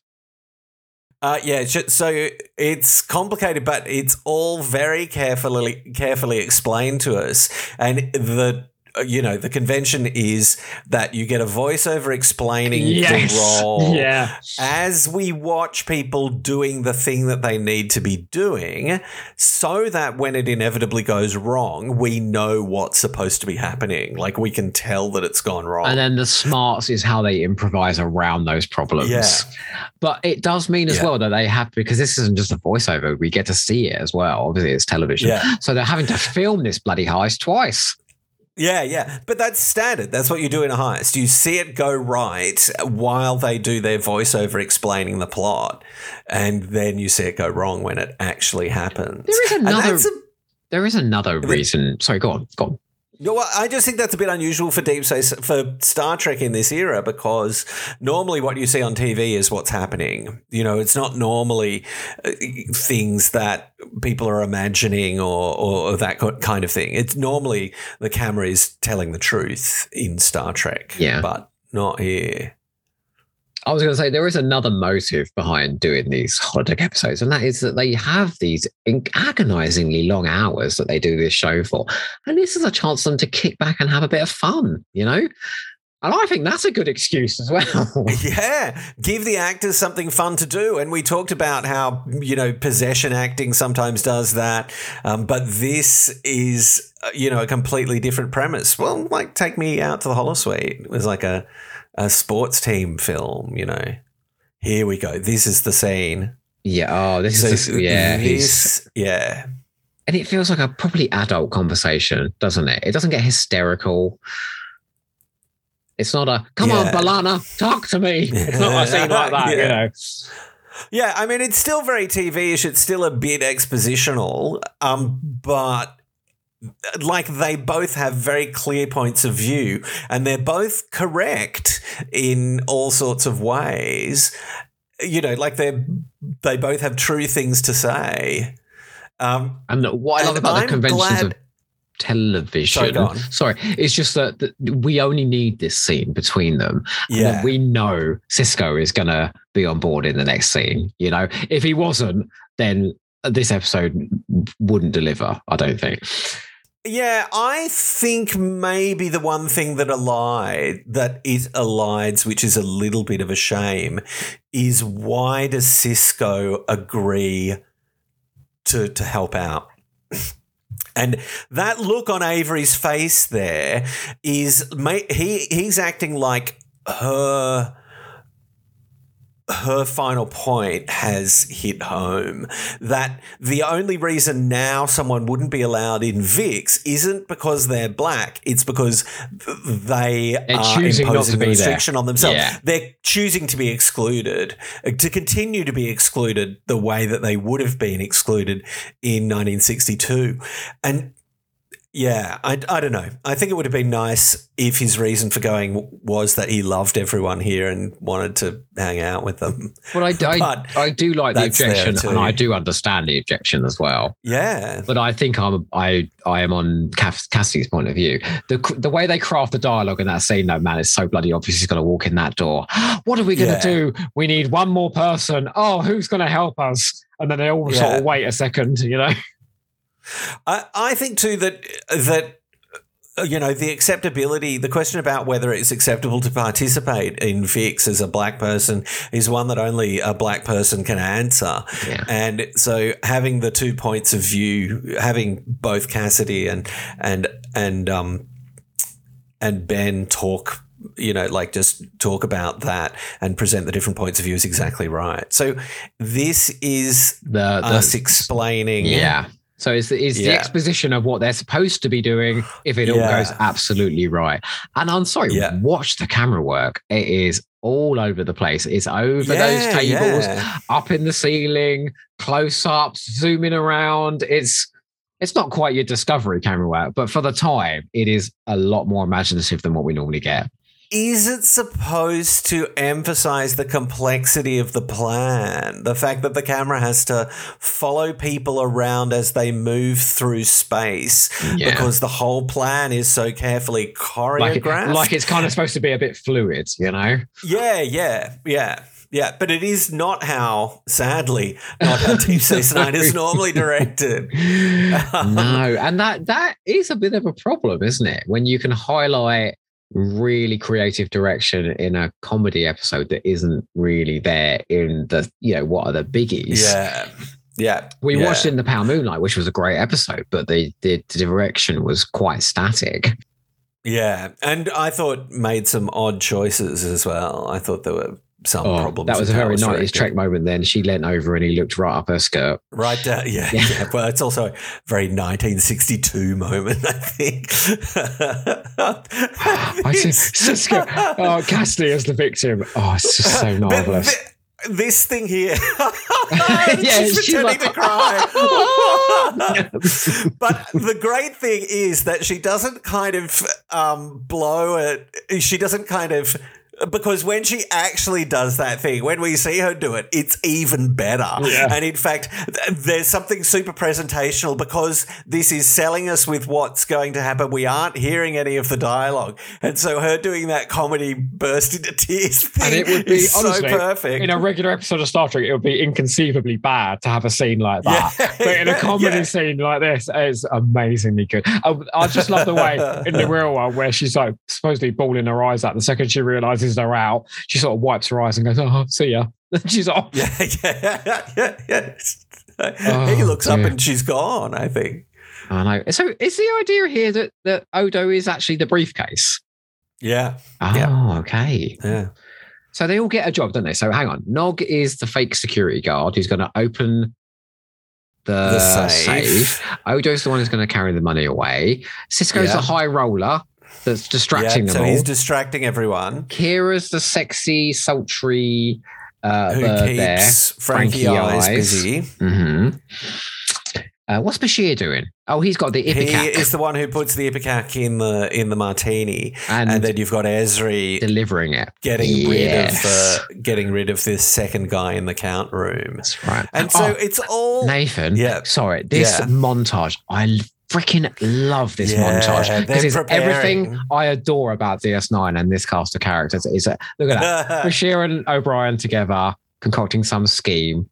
Uh, yeah. So it's complicated, but it's all very carefully carefully explained to us, and the. You know, the convention is that you get a voiceover explaining yes. the role yeah. as we watch people doing the thing that they need to be doing, so that when it inevitably goes wrong, we know what's supposed to be happening. Like, we can tell that it's gone wrong. And then the smarts is how they improvise around those problems. Yeah. But it does mean as yeah. well that they have, because this isn't just a voiceover, we get to see it as well. Obviously, it's television. Yeah. So they're having to film this bloody heist twice. Yeah, yeah. But that's standard. That's what you do in a heist. You see it go right while they do their voiceover explaining the plot, and then you see it go wrong when it actually happens. There is another, a, there is another reason. Sorry, go on, go on. Well, I just think that's a bit unusual for Deep Space, for Star Trek in this era, because normally what you see on T V is what's happening. You know, it's not normally things that people are imagining or, or that kind of thing. It's normally the camera is telling the truth in Star Trek, yeah, but not here. I was going to say there is another motive behind doing these holodeck episodes, and that is that they have these agonizingly long hours that they do this show for. And this is a chance for them to kick back and have a bit of fun, you know? And I think that's a good excuse as well. Yeah, give the actors something fun to do. And we talked about how, you know, possession acting sometimes does that. Um, but this is, you know, a completely different premise. Well, like, take me out to the holosuite. It was like a... a sports team film, you know. Here we go. This is the scene. Yeah. Oh, this so is the, yeah. This, yeah. And it feels like a properly adult conversation, doesn't it? It doesn't get hysterical. It's not a come yeah. on, B'Elanna, talk to me. It's not a scene like that, yeah. you know. Yeah, I mean, it's still very T V-ish. It's still a bit expositional, um, but. Like, they both have very clear points of view, and they're both correct in all sorts of ways. You know, like they they both have true things to say. Um, and what I love about I'm the conventions glad- of television, sorry, sorry, it's just that, that we only need this scene between them. Yeah, and we know Sisko is going to be on board in the next scene. You know, if he wasn't, then this episode wouldn't deliver, I don't think. Yeah, I think maybe the one thing that allied that it elides, which is a little bit of a shame, is why does Sisko agree to to help out? And that look on Avery's face there is he he's acting like her. Her final point has hit home, that the only reason now someone wouldn't be allowed in Vix isn't because they're black. It's because they they're are imposing a restriction there. on themselves. Yeah. They're choosing to be excluded, to continue to be excluded the way that they would have been excluded in nineteen sixty-two. And yeah, I, I don't know. I think it would have been nice if his reason for going was that he loved everyone here and wanted to hang out with them. Well, I, I, I do like the objection, and I do understand the objection as well. Yeah, but I think I'm I I am on Cass, Cassie's point of view. The the way they craft the dialogue in that scene, though, man, it's so bloody obvious he's going to walk in that door. What are we going to yeah. do? We need one more person. Oh, who's going to help us? And then they all yeah. sort of wait a second, you know. I, I think too that that you know the acceptability, the question about whether it's acceptable to participate in Vix as a black person is one that only a black person can answer. Yeah. And so having the two points of view, having both Cassidy and and and um and Ben talk. You know, like just talk about that and present the different points of view is exactly right. So this is the, the us explaining. Yeah. So it's, it's yeah. the exposition of what they're supposed to be doing if it all yeah. goes absolutely right. And I'm sorry, yeah. watch the camera work. It is all over the place. It's over yeah, those tables, yeah. up in the ceiling, close-ups, zooming around. It's it's not quite your Discovery camera work, but for the time, it is a lot more imaginative than what we normally get. is it supposed to emphasize the complexity of the plan? The fact that the camera has to follow people around as they move through space Yeah. because the whole plan is so carefully Like, choreographed. it, like it's kind of supposed to be a bit fluid, you know? yeah, yeah, yeah. Yeah, but it is not how, sadly, not how Deep Space Nine is normally directed. No, and that that is a bit of a problem, isn't it? When you can highlight really creative direction in a comedy episode that isn't really there in the, you know, what are the biggies? Yeah, yeah. We yeah. watched In the Power Moonlight, which was a great episode, but the, the, the direction was quite static. Yeah, and I thought made some odd choices as well. I thought there were some Oh, problems. that was a with how very it nineties directed. Trek moment then. She leant over and he looked right up her skirt. Right down, yeah, Yeah. yeah. Well, it's also a very nineteen sixty-two moment, I think. I see Cisco. Oh, Cassidy as the victim. Oh, it's just so But marvelous. thi- this thing here, Yeah, she's she's pretending like- to cry. But the great thing is that she doesn't kind of um, blow it. She doesn't kind of. Because when she actually does that thing, when we see her do it, it's even better. Yeah. And in fact, th- there's something super presentational because this is selling us with what's going to happen. We aren't hearing any of the dialogue. And so her doing that comedy burst into tears thing And it would be, is honestly, so perfect. in a regular episode of Star Trek, it would be inconceivably bad to have a scene like that. Yeah, But in a yeah, comedy yeah. scene like this, it's amazingly good. I, I just love the way in the real one where she's like supposedly bawling her eyes out. The second she realizes they're out, she sort of wipes her eyes and goes, "Oh, see ya." And she's off. Yeah, yeah, yeah, yeah. Oh, he looks up dear. and she's gone, I think. I know. So is the idea here that, that Odo is actually the briefcase? Yeah, Oh, Yeah. okay. yeah. So they all get a job, don't they? So hang on. Nog is the fake security guard who's going to open the, The safe. safe. Odo's the one who's going to carry the money away. Cisco's Yeah. the high roller that's distracting yeah, them so all. he's distracting everyone. Kira's the sexy, sultry uh, Who bird keeps there. Frankie, Frankie Eyes, Eyes. busy. hmm Uh, what's Bashir doing? Oh, he's got the He Ipecac is the one who puts the ipecac in the in the martini, and, and then you've got Esri delivering it. getting Yes. rid of the getting rid of this second guy in the count room. That's right. And so Oh, it's all Nathan, Yeah. sorry, this Yeah. montage, I freaking love this Yeah, montage they're because it's preparing. everything I adore about D S nine and this cast of characters. Is that look at that, Bashir and O'Brien together concocting some scheme.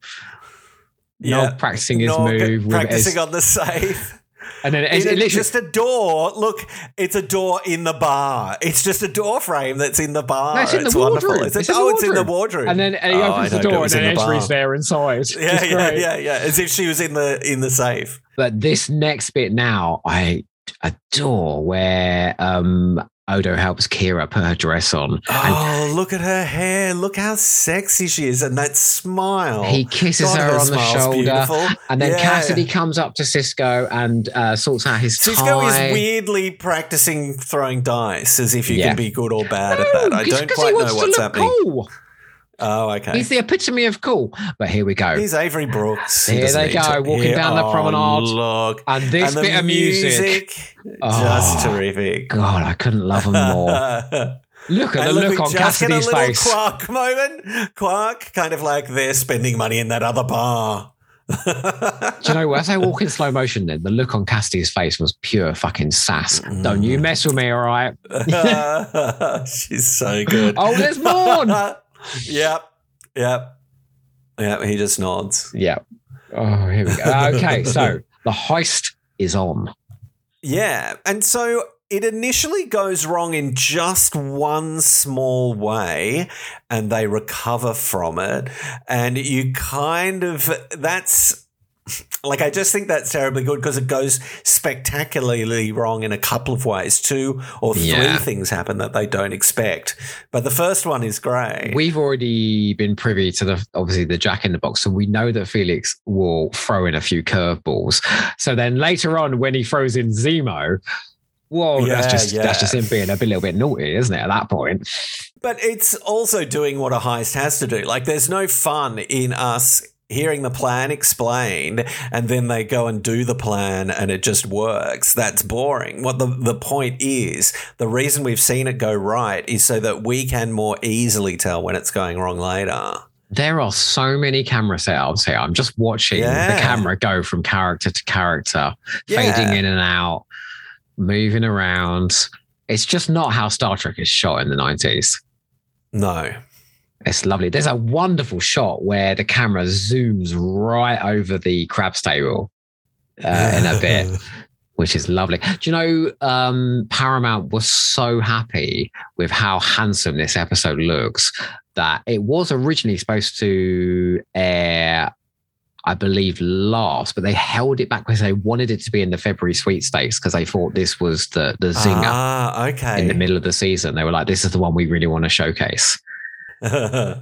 Yeah. Nog practicing his Nog move, with practicing his, on the safe. and then it's It- it literally, just a door. Look, it's a door in the bar. It's just a door frame that's in the bar. No, it's in the wonderful. wardrobe. It's, a- It's in the oh, it's in the wardrobe. wardrobe. and then and he Oh, opens I the thought it door and was in then the bar. Esri's there inside. It's Yeah, yeah, great. yeah, yeah. As if she was in the in the safe. But this next bit now, I adore where um, Odo helps Kira put her dress on. Oh, look at her hair. Look how sexy she is. And that smile. He kisses God, her on the smile's shoulder. beautiful. And then Yeah. Cassidy comes up to Cisco and uh, sorts out his Cisco tie. is weirdly practicing throwing dice as if you Yeah. can be good or bad at that. I Because- don't 'cause quite he know wants what's to look happening. cool. Oh, okay. He's the epitome of cool. But here we go. He's Avery Brooks. He Here doesn't they need go, to- walking Here- down the oh, promenade. Look. and this and the bit of music. just Oh. terrific. God, I couldn't love him more. Look at And the look, look we on just get a Cassidy's little face. Quark moment. Quark, kind of like they're spending money in that other bar. Do you know what? As I walk in slow motion, then the look on Cassidy's face was pure fucking sass. Don't you mess with me, all right? She's so good. Oh, there's Morn. Yep. Yep. Yep. He just nods. Yeah. Oh, here we go. Okay, so the heist is on. Yeah. And so it initially goes wrong in just one small way and they recover from it. And you kind of, that's like, I just think that's terribly good because it goes spectacularly wrong in a couple of ways. Two or three Yeah. things happen that they don't expect. But the first one is great. We've already been privy to the obviously the Jack in the Box, and we know that Felix will throw in a few curveballs. So then later on, when he throws in Zemo, whoa, Yeah, that's just yeah. that's just him being a bit, little bit naughty, isn't it? At that point, But it's also doing what a heist has to do. Like, there's no fun in us hearing the plan explained and then they go and do the plan and it just works. That's boring. What the, the point is, the reason we've seen it go right is so that we can more easily tell when it's going wrong later. There are so many camera setups here. I'm just watching Yeah. the camera go from character to character, Yeah. fading in and out, moving around. It's just not how Star Trek is shot in the nineties. No. It's lovely. There's a wonderful shot where the camera zooms right over the crabs table uh, in a bit, which is lovely. Do you know, um, Paramount was so happy with how handsome this episode looks that it was originally supposed to air, I believe, last, but they held it back because they wanted it to be in the February sweepstakes because they thought this was the, the zinger Ah, okay. in the middle of the season. They were like, this is the one we really want to showcase. Hey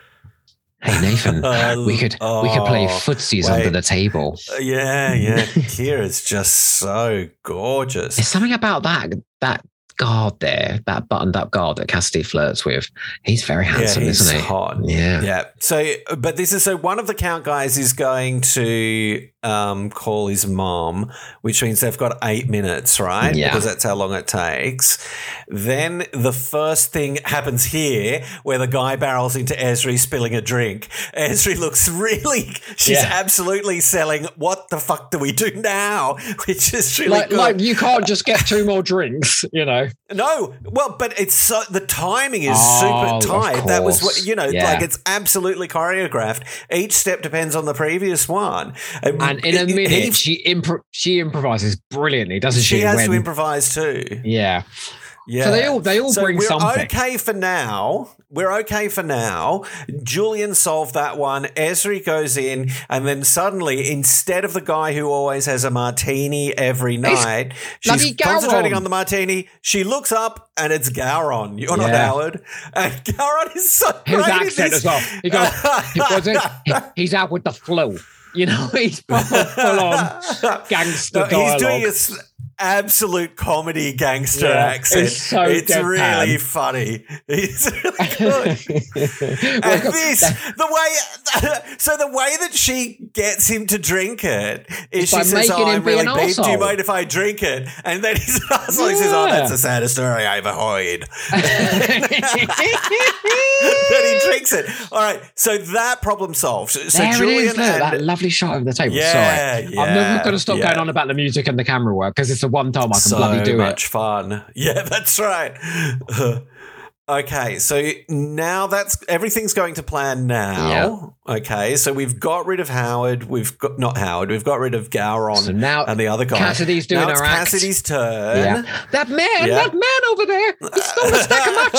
Nathan, we could oh, we could play footsies wait. under the table. Yeah, yeah. Kira's just so gorgeous. There's something about that that guard there, that buttoned up guard that Cassidy flirts with. He's very handsome, yeah, he's isn't he? hot. Yeah. Yeah. So, but this is so one of the count guys is going to um, call his mom, which means they've got eight minutes, right? Yeah. Because that's how long it takes. Then the first thing happens here where the guy barrels into Esri spilling a drink. Esri looks really, she's Yeah. absolutely selling, what the fuck do we do now? Which is really Like, good. like you can't just get two more drinks, you know. No, well, but it's so the timing is Oh, super of tight. That was what course. you know, Yeah. like it's absolutely choreographed. Each step depends on the previous one. And in a He- minute, he- she impro- she improvises brilliantly, doesn't she? she has when- to improvise too. Yeah. Yeah. So they all they all So bring we're something. okay for now. We're okay for now. Julian solved that one. Esri goes in, and then suddenly, instead of the guy who always has a martini every night, bloody she's Gowron. concentrating on the martini. She looks up, and it's Gowron. You're not Yeah. Howard. And Gowron is so His great in accent this. as well. He goes, he wasn't, he- he's out with the flu. You know, he's proper full on gangster No, dialogue. he's doing a s- absolute comedy gangster Yeah, accent. it's so it's deadpan. really funny. He's really good. Well, And this, the way, so the way that she gets him to drink it is It's she by says, making "Oh, him I'm be really an beat. Do you arsehole." mind if I drink it?" And then he's an arsehole. He says, "Oh, that's the saddest story I've ever heard." Then he drinks it. All right, so that problem solved. So there Julian it is, look, and that lovely shot of the table. Yeah, Sorry. yeah, I'm never going to stop yeah. going on about the music and the camera work because it's the one time I can so bloody do much it. fun. Yeah, that's right. Okay, so now that's everything's going to plan now. Okay, so we've got rid of Howard. We've got not Howard. We've got rid of Gowron So now and the other guy. Cassidy's doing now it's her act. Cassidy's turn. Yeah. That man, Yeah. that man over there, he stole a stack of my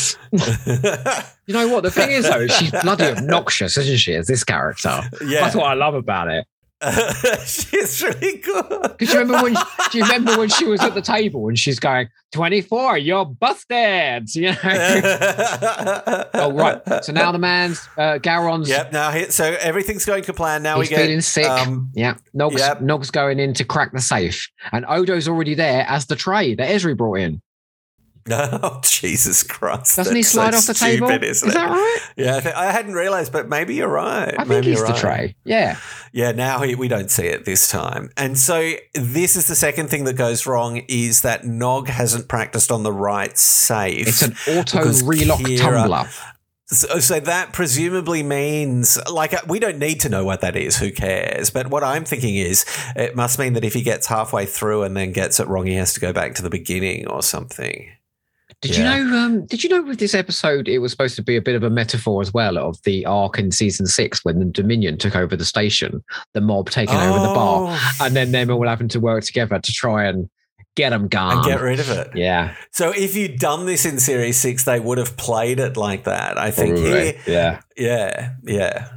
chips. You know what? The thing is, though, she's bloody obnoxious, isn't she, as this character? Yeah. That's what I love about it. She's really good. Because you remember when do you remember when she was at the table and she's going, twenty-four, you're busted. You know? Oh, right. So now the man's uh, Gowron's Yep. Now, he, so everything's going to plan. Now he's we get feeling sick. Um, yeah. Nog's, yep. Nog's going in to crack the safe. And Odo's already there as the tray that Esri brought in. oh, Jesus Christ! Doesn't he That's slide so off the stupid, table? Isn't Is it? that right? Yeah, I, th- I hadn't realized, but maybe you're right. I think maybe he's you're the right. tray. Yeah. Yeah, now he, we don't see it this time. And so this is the second thing that goes wrong is that Nog hasn't practiced on the right safe. It's an auto because relock Kira- tumbler. So, so that presumably means, like, we don't need to know what that is. Who cares? But what I'm thinking is it must mean that if he gets halfway through and then gets it wrong, he has to go back to the beginning or something. Did Yeah. you know? Um, did you know with this episode, it was supposed to be a bit of a metaphor as well of the arc in season six when the Dominion took over the station, the mob taking over the bar, Oh. and then them all having to work together to try and get them gone. And get rid of it. Yeah, So if you'd done this in series six, they would have played it like that. I think. probably. Here, Yeah. yeah, yeah.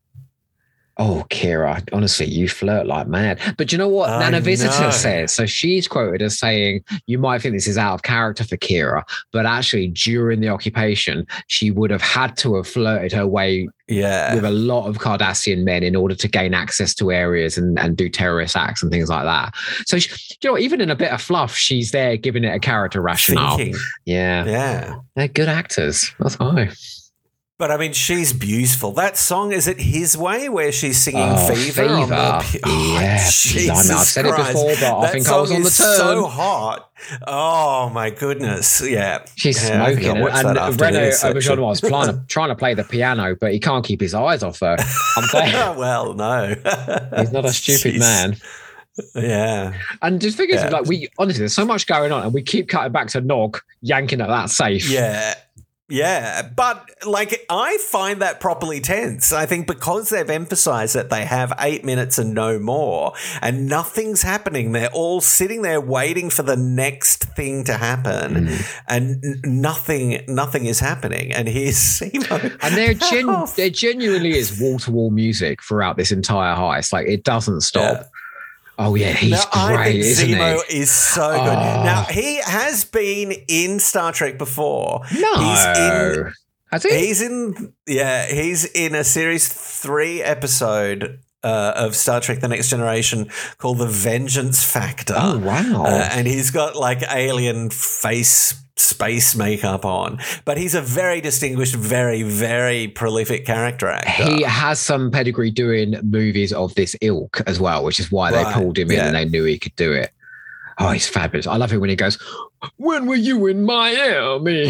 Oh, Kira, honestly, you flirt like mad. But you know what I Nana Visitor know. says? So she's quoted as saying, you might think this is out of character for Kira, but actually during the occupation, she would have had to have flirted her way Yeah. with a lot of Cardassian men in order to gain access to areas and, and do terrorist acts and things like that. So, she, you know, even in a bit of fluff, she's there giving it a character rationale. Thinking. Yeah. Yeah. They're good actors. That's why. But I mean, she's beautiful. That song, is it His Way, where she's singing Oh, Fever? on Fever. the, oh, Yeah. Jesus I know, I've said it Christ. before, but I That think I was song on the is turn. so hot. Oh, my goodness. Yeah. She's Yeah, I think smoking. I'll watch And that after Renaud this, Auberjonois actually. was trying to, trying to play the piano, but he can't keep his eyes off her. I'm saying, Well, no. he's not a stupid Jeez. man. Yeah. And the thing is, Yeah. like, we honestly, there's so much going on, and we keep cutting back to Nog yanking at that safe. Yeah. Yeah, but like I find that properly tense. I think because they've emphasized that they have eight minutes and no more, and nothing's happening. They're all sitting there waiting for the next thing to happen, Mm. and n- nothing, nothing is happening. And here's Simo. And there, gen- there genuinely is wall to wall music throughout this entire heist. Like, it doesn't stop. Yeah. Oh yeah, he's Now, great, I think isn't Zemo he? is so good. Oh. Now, he has been in Star Trek before. No, He's in has he? He's in, yeah, he's in a series three episode uh, of Star Trek: The Next Generation called The Vengeance Factor. Oh wow! Uh, and he's got like alien face space makeup on, but he's a very distinguished, very, very prolific character actor. He has some pedigree doing movies of this ilk as well, which is why Right, they pulled him in yeah. and they knew he could do it. Oh, he's fabulous. I love it when he goes, "When were you in Miami?"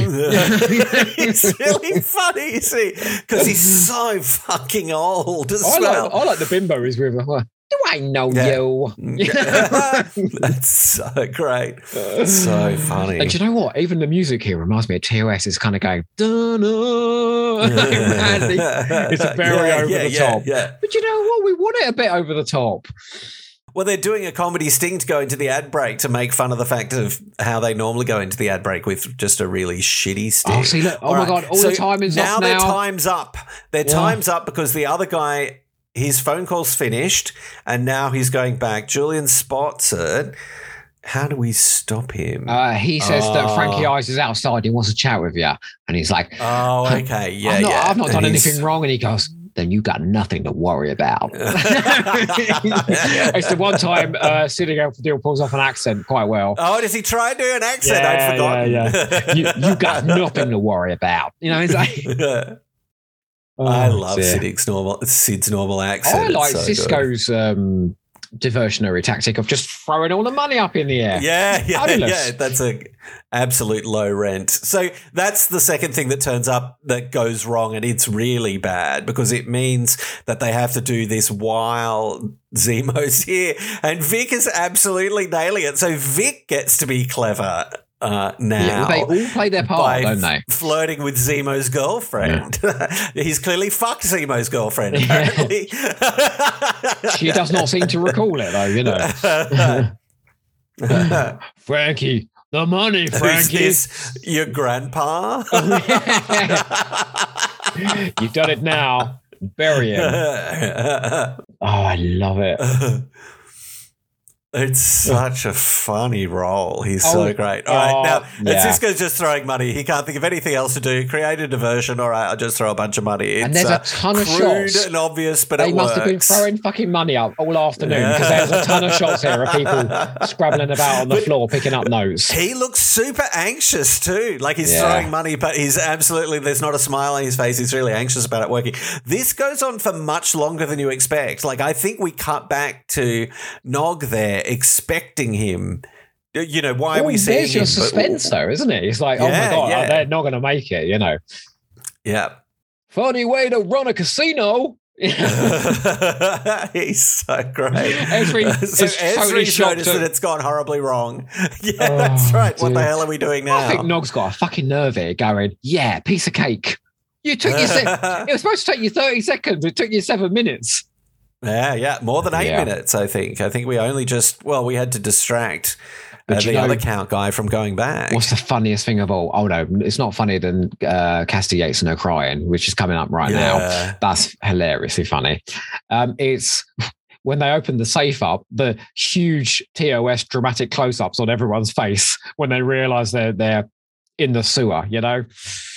It's really funny, you see, because he's so fucking old as I well. like, I like the bimbo he's with. Like, do I know Yeah. you? That's so great. So funny. And do you know what? Even the music here reminds me of T O S. It's kind of going, "Dun-dun." It's very Yeah, over yeah, the yeah, top. Yeah. But you know what? We want it a bit over the top. Well, they're doing a comedy sting to go into the ad break to make fun of the fact of how they normally go into the ad break with just a really shitty sting. Oh, see, look. Oh, my God. All so the time is now off their now. time's up. Their Yeah. time's up because the other guy, his phone call's finished, and now he's going back. Julian spots it. How do we stop him? Uh, he says that Oh. Frankie Eyes is outside. He wants to chat with you. And he's like, oh, okay. Yeah, I've not, yeah. I've not And done he's- anything wrong. And he goes, then you got nothing to worry about. It's the one time uh, Sidney Elfordale pulls off an accent quite well. Oh, does he try and do an accent? Yeah, I'd forgotten. yeah, you, you got nothing to worry about. You know, it's like, oh, I love dear. Sid's normal, Sid's normal accent. I It's like so good. Cisco's um, diversionary tactic of just throwing all the money up in the air. Yeah, yeah, Fabulous. yeah. That's a absolute low rent. So that's the second thing that turns up that goes wrong, and it's really bad because it means that they have to do this while Zemo's here, and Vic is absolutely nailing it. So Vic gets to be clever uh, now. Yeah, they all play their part, by don't they? f- flirting with Zemo's girlfriend. He's clearly fucked Zemo's girlfriend, Yeah. apparently. She does not seem to recall it, though, you know. Frankie, the money, Who's Frankie. this? Your grandpa? You've done it now. Bury him. Oh, I love it. It's such a funny role. He's so Oh, great. All right, oh, now yeah. Cisco's just throwing money. He can't think of anything else to do. Create a diversion. All right, I'll just throw a bunch of money. It's And there's uh, a ton of crude shots. and obvious, but They it must have been works. throwing fucking money up all afternoon because there's a ton of shots here of people scrabbling about on the But- floor picking up notes. He looks super anxious too. Like he's Yeah. throwing money, but he's absolutely, there's not a smile on his face. He's really anxious about it working. This goes on for much longer than you expect. Like I think we cut back to Nog there expecting him. You know, why are Oh, we seeing there's your him? But- suspense, though, isn't it? It's like, oh Yeah, my God, yeah. oh, they're not going to make it, you know. Yeah. Funny way to run a casino. He's so great. Esri so is totally Esri's shocked noticed at- that it's gone horribly wrong. Yeah, Oh, that's right. What the dear. hell are we doing now? I think Nog's got a fucking nerve here going, yeah, piece of cake. You took your se- it was supposed to take you thirty seconds. It took you seven minutes. Yeah, yeah, more than eight Yeah. minutes. I think. I think we only just well, we had to distract uh, But you the know- other count guy from going back. What's the funniest thing of all? Oh, no, it's not funnier than uh, Casty Yates and her crying, which is coming up right now. Yeah. That's hilariously funny. Um, it's when they open the safe up, the huge T O S dramatic close-ups on everyone's face when they realise they're they're in the sewer, you know?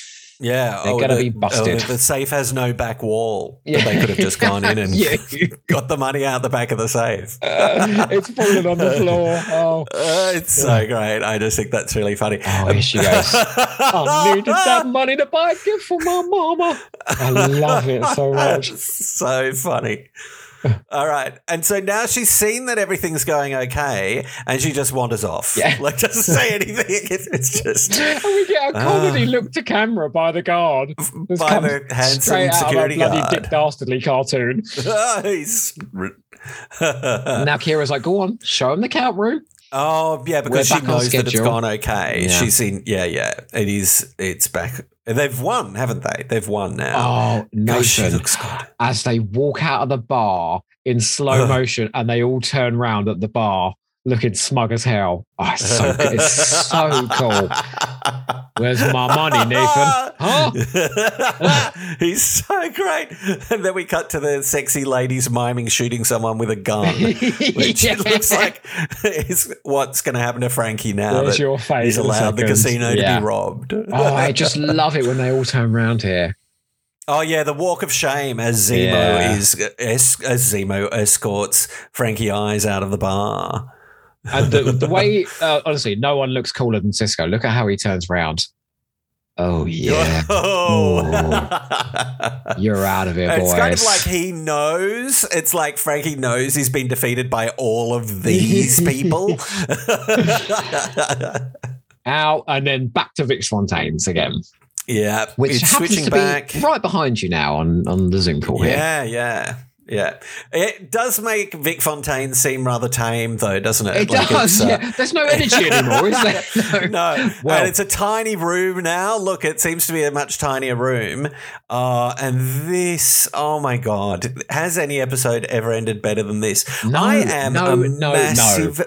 Yeah, They're oh, going to the- be busted. oh, the safe has no back wall. Yeah. But they could have just gone in and Yeah. got the money out the back of the safe. Uh, it's falling on the floor. Oh, Uh, it's so great. I just think that's really funny. oh here she goes. I needed that money to buy a gift for my mama. I love it so much. So funny. All right. And so now she's seen that everything's going okay and she just wanders off. Yeah. Like, doesn't say anything. It's just And we get a comedy look to camera by the guard. This by comes the handsome straight out of a security bloody guard. Dick Dastardly cartoon. He's. And now Kira's like, go on, show him the count room. Oh, yeah, because We're she back on knows that it's schedule. gone okay. Yeah. She's seen, yeah, yeah. It is, it's back. They've won, haven't they? They've won now. Oh, Gosh, she Nathan. looks good. As they walk out of the bar in slow Ugh. motion and they all turn round at the bar looking smug as hell. Oh, it's so good. It's so cool. Where's my money, Nathan? Huh? He's so great. And then we cut to the sexy ladies miming shooting someone with a gun, which Yeah. looks like is what's going to happen to Frankie now There's that your face he's in a allowed the second. casino Yeah. to be robbed. Oh, I just love it when they all turn round here. Oh yeah, the walk of shame as Zemo Yeah. is as, as Zemo escorts Frankie Eyes out of the bar. And the, the way, uh, honestly, no one looks cooler than Cisco. Look at how he turns round. Oh, yeah. Oh. You're out of here, boys. It's kind of like he knows. It's like Frankie knows he's been defeated by all of these people. Out and then back to Vic Fontaine's again. Yeah, Which it's happens switching to back. be right behind you now on, on the Zoom call here. Yeah, yeah, yeah. It does make Vic Fontaine seem rather tame, though, doesn't it? It Like does, it's, uh, yeah. There's no energy anymore, is there? No, Well- and it's a tiny room now. Look, it seems to be a much tinier room. Uh, and this, oh my God, has any episode ever ended better than this? No, I am no, a no, no. massive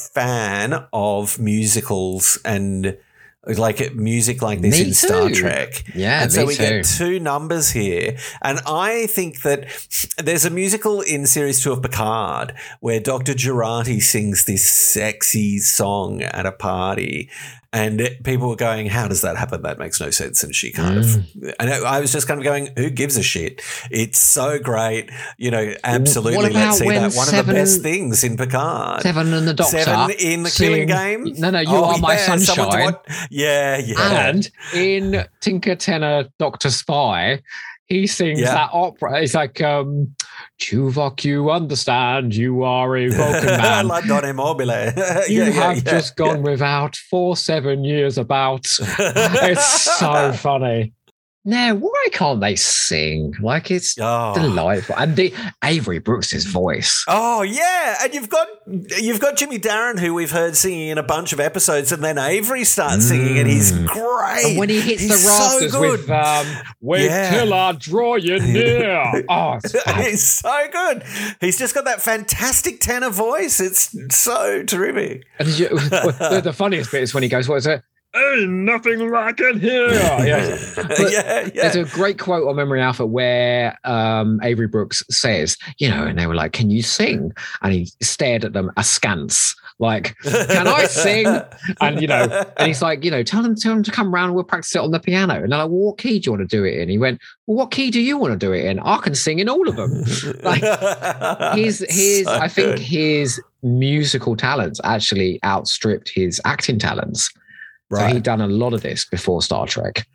fan of musicals and like music like this Me in Star too. Trek. Yeah, and so me we too. get two numbers here. And I think that there's a musical in series two of Picard where Doctor Jurati sings this sexy song at a party. And it, people were going, how does that happen? That makes no sense. And she kind Mm. of, and I was just kind of going, who gives a shit? It's so great. You know, absolutely. What Let's about see when that. One of the Seven best and- things in Picard. Seven and the Doctor. Seven in the Killing sing- Game. No, no, you Oh, are my yeah, someone's sunshine. what- Yeah, yeah. And in Tinker Tenor Doctor Spy, he sings Yeah. that opera. It's like, um, Tuvok, you understand, you are a Vulcan man. La Donna Mobile. You yeah, have yeah, just yeah. gone without for seven years about. It's so funny. Now, why can't they sing? Like, it's Oh. delightful. And the Avery Brooks' voice. Oh yeah, and you've got you've got Jimmy Darren, who we've heard singing in a bunch of episodes, and then Avery starts singing, and he's Mm. great. And when he hits He's the rafters so with, good. um, wait Yeah. till I draw you near. Oh, it's fab. he's so good. He's just got that fantastic tenor voice. It's so terrific. And you, the, the funniest bit is when he goes, what is it? Ain't nothing like it here. Yeah. But yeah, yeah. There's a great quote on Memory Alpha where um, Avery Brooks says, you know, and they were like, can you sing? And he stared at them askance, like, can I sing? And, you know, and he's like, you know, tell them, tell them to come round and we'll practice it on the piano. And they're like, well, what key do you want to do it in? He went, well, what key do you want to do it in? I can sing in all of them. Like, his, his, So I think good. his musical talents actually outstripped his acting talents. So Right. he'd done a lot of this before Star Trek.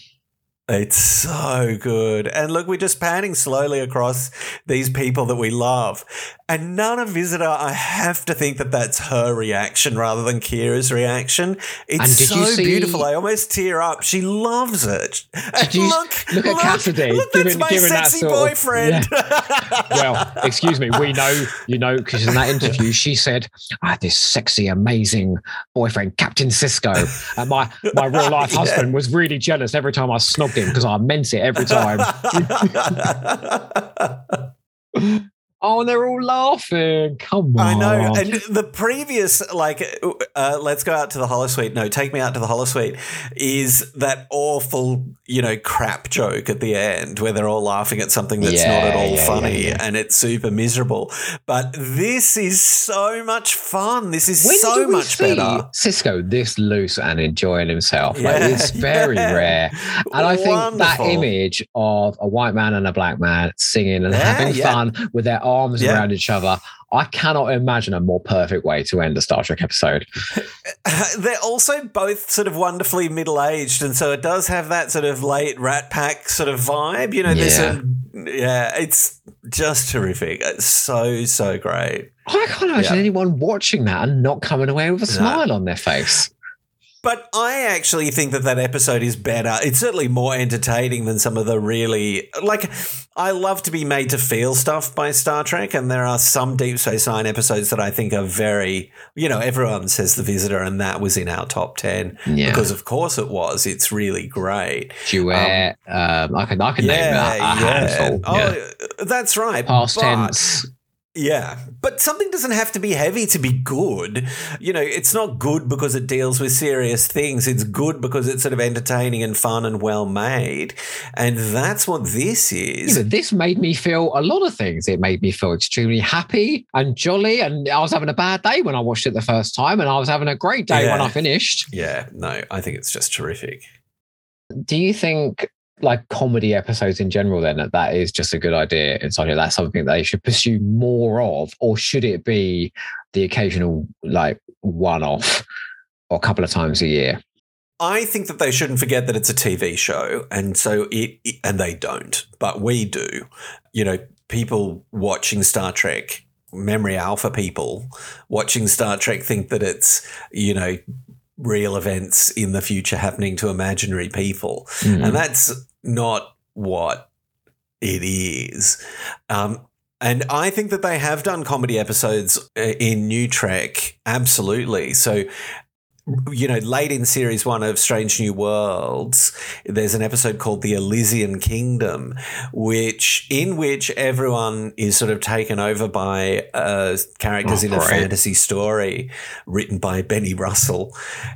It's so good. And look, we're just panning slowly across these people that we love. And Nana Visitor, I have to think that that's her reaction rather than Kira's reaction. It's And did so you see- beautiful. I almost tear up. She loves it. And you- look, look at Cassidy Look, giving- that's my giving that sexy sort of- boyfriend. Well, excuse me, we know, you know, because in that interview, she said, I had this sexy, amazing boyfriend, Captain Cisco. And my, my real life Yeah. husband was really jealous every time I snogged him because I meant it every time. Oh, and they're all laughing. Come on. I know. And the previous, like, uh, let's go out to the holosuite. No, take me out to the holosuite is that awful, you know, crap joke at the end where they're all laughing at something that's Yeah, not at all yeah, funny yeah, yeah. and it's super miserable. But this is so much fun. This is When so do we much see better. Cisco this loose and enjoying himself? Like, Yeah, it's very yeah. rare. And I think that Wonderful. image of a white man and a black man singing and Yeah, having yeah. fun with their arms Yeah. around each other, I cannot imagine a more perfect way to end a Star Trek episode. They're also both sort of wonderfully middle-aged, and so it does have that sort of late Rat Pack sort of vibe. You know, there's Yeah. a, yeah, it's just terrific. It's so, so great. I can't imagine Yeah. anyone watching that and not coming away with a smile on their face. But I actually think that that episode is better. It's certainly more entertaining than some of the really, like, I love to be made to feel stuff by Star Trek, and there are some Deep Space Nine episodes that I think are very, you know, everyone says The Visitor, and that was in our top ten Yeah. because, of course, it was. It's really great. Duet. Um, I can I can name that a handful. Oh, Yeah. that's right. Past But- tense. Yeah, but something doesn't have to be heavy to be good. You know, it's not good because it deals with serious things. It's good because it's sort of entertaining and fun and well made. And that's what this is. Yeah, but this made me feel a lot of things. It made me feel extremely happy and jolly. And I was having a bad day when I watched it the first time, and I was having a great day Yeah. when I finished. Yeah, no, I think it's just terrific. Do you think, like, comedy episodes in general, then that that is just a good idea? It's like that's something they should pursue more of, or should it be the occasional, like, one-off or a couple of times a year? I think that they shouldn't forget that it's a T V show, and so it, it and they don't, but we do. You know, people watching Star Trek, Memory Alpha people watching Star Trek think that it's, you know, real events in the future happening to imaginary people. Mm. And that's not what it is. Um, and I think that they have done comedy episodes uh, in New Trek, absolutely. So, you know, late in series one of Strange New Worlds, there's an episode called The Elysian Kingdom, which in which everyone is sort of taken over by uh, characters Oh, in a great. fantasy story written by Benny Russell,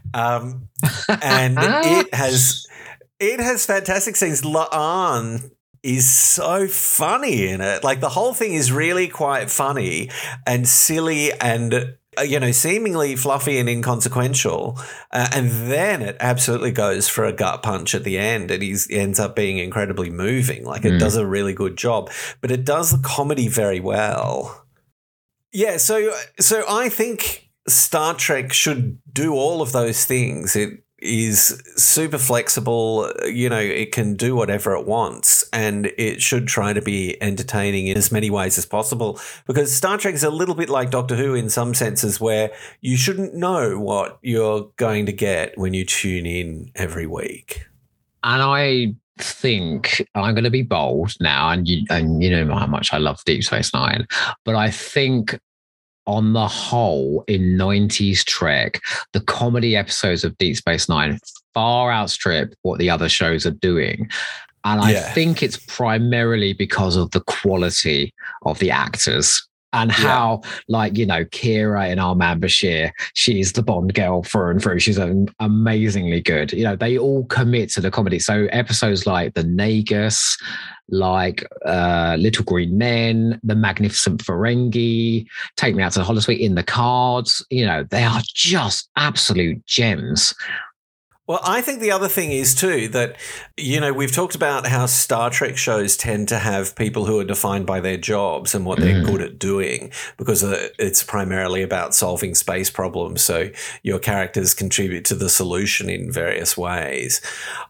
um, and it has it has fantastic scenes. La'an is so funny in it. Like, the whole thing is really quite funny and silly and, uh, you know, seemingly fluffy and inconsequential. Uh, and then it absolutely goes for a gut punch at the end, and he ends up being incredibly moving. Like, it Mm. does a really good job, but it does the comedy very well. Yeah, so so I think Star Trek should do all of those things. It is super flexible, you know, it can do whatever it wants, and it should try to be entertaining in as many ways as possible, because Star Trek is a little bit like Doctor Who in some senses, where you shouldn't know what you're going to get when you tune in every week. And I think I'm going to be bold now, and you and you know how much I love Deep Space Nine, but I think on the whole, in nineties Trek, the comedy episodes of Deep Space Nine far outstrip what the other shows are doing. And I Yeah. think it's primarily because of the quality of the actors. And how, like, you know, Kira in Our Man Bashir, she's the Bond girl through and through. She's um, amazingly good. You know, they all commit to the comedy. So episodes like The Nagus, like uh, Little Green Men, The Magnificent Ferengi, Take Me Out to the Holosuite, In the Cards, you know, they are just absolute gems. Well, I think the other thing is too that, you know, we've talked about how Star Trek shows tend to have people who are defined by their jobs and what they're Mm. good at doing, because uh, it's primarily about solving space problems. So your characters contribute to the solution in various ways.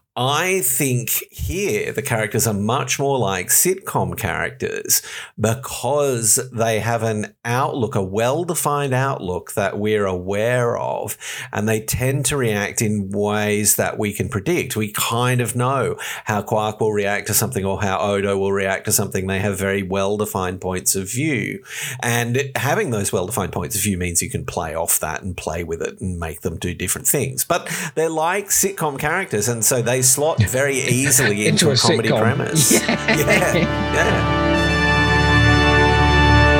I think here the characters are much more like sitcom characters because they have an outlook, a well-defined outlook that we're aware of, and they tend to react in ways that we can predict. We kind of know how Quark will react to something or how Odo will react to something. They have very well-defined points of view, and having those well-defined points of view means you can play off that and play with it and make them do different things. But they're like sitcom characters, and so they slot very easily into, Into a, a comedy sitcom. premise. Yeah. yeah. yeah.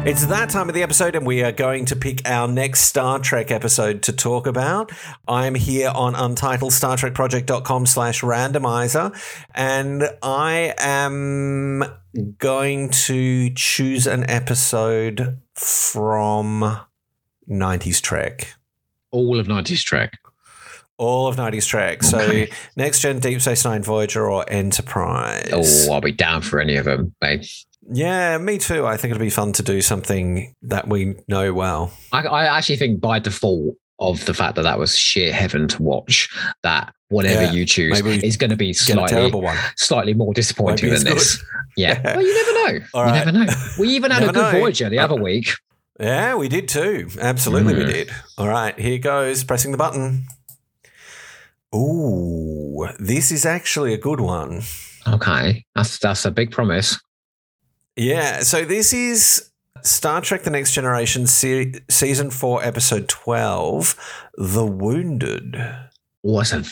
It's that time of the episode, and we are going to pick our next Star Trek episode to talk about. I'm here on untitled star trek project dot com slash randomizer, and I am going to choose an episode from nineties Trek. All of nineties Trek. All of nineties Trek. Okay. So Next Gen, Deep Space Nine, Voyager, or Enterprise. Oh, I'll be down for any of them, mate. Yeah, me too. I think it'll be fun to do something that we know well. I, I actually think by default of the fact that that was sheer heaven to watch, that whatever yeah, you choose is going to be slightly, slightly more disappointing than this. Good. Yeah. yeah. Well, you never know. All you right. never know. We even had a good know. Voyager the other week. Yeah, we did too. Absolutely mm. we did. All right, here goes. Pressing the button. Ooh, this is actually a good one. Okay. That's that's a big promise. Yeah, so this is Star Trek The Next Generation, se- Season four, Episode twelve, The Wounded. Was a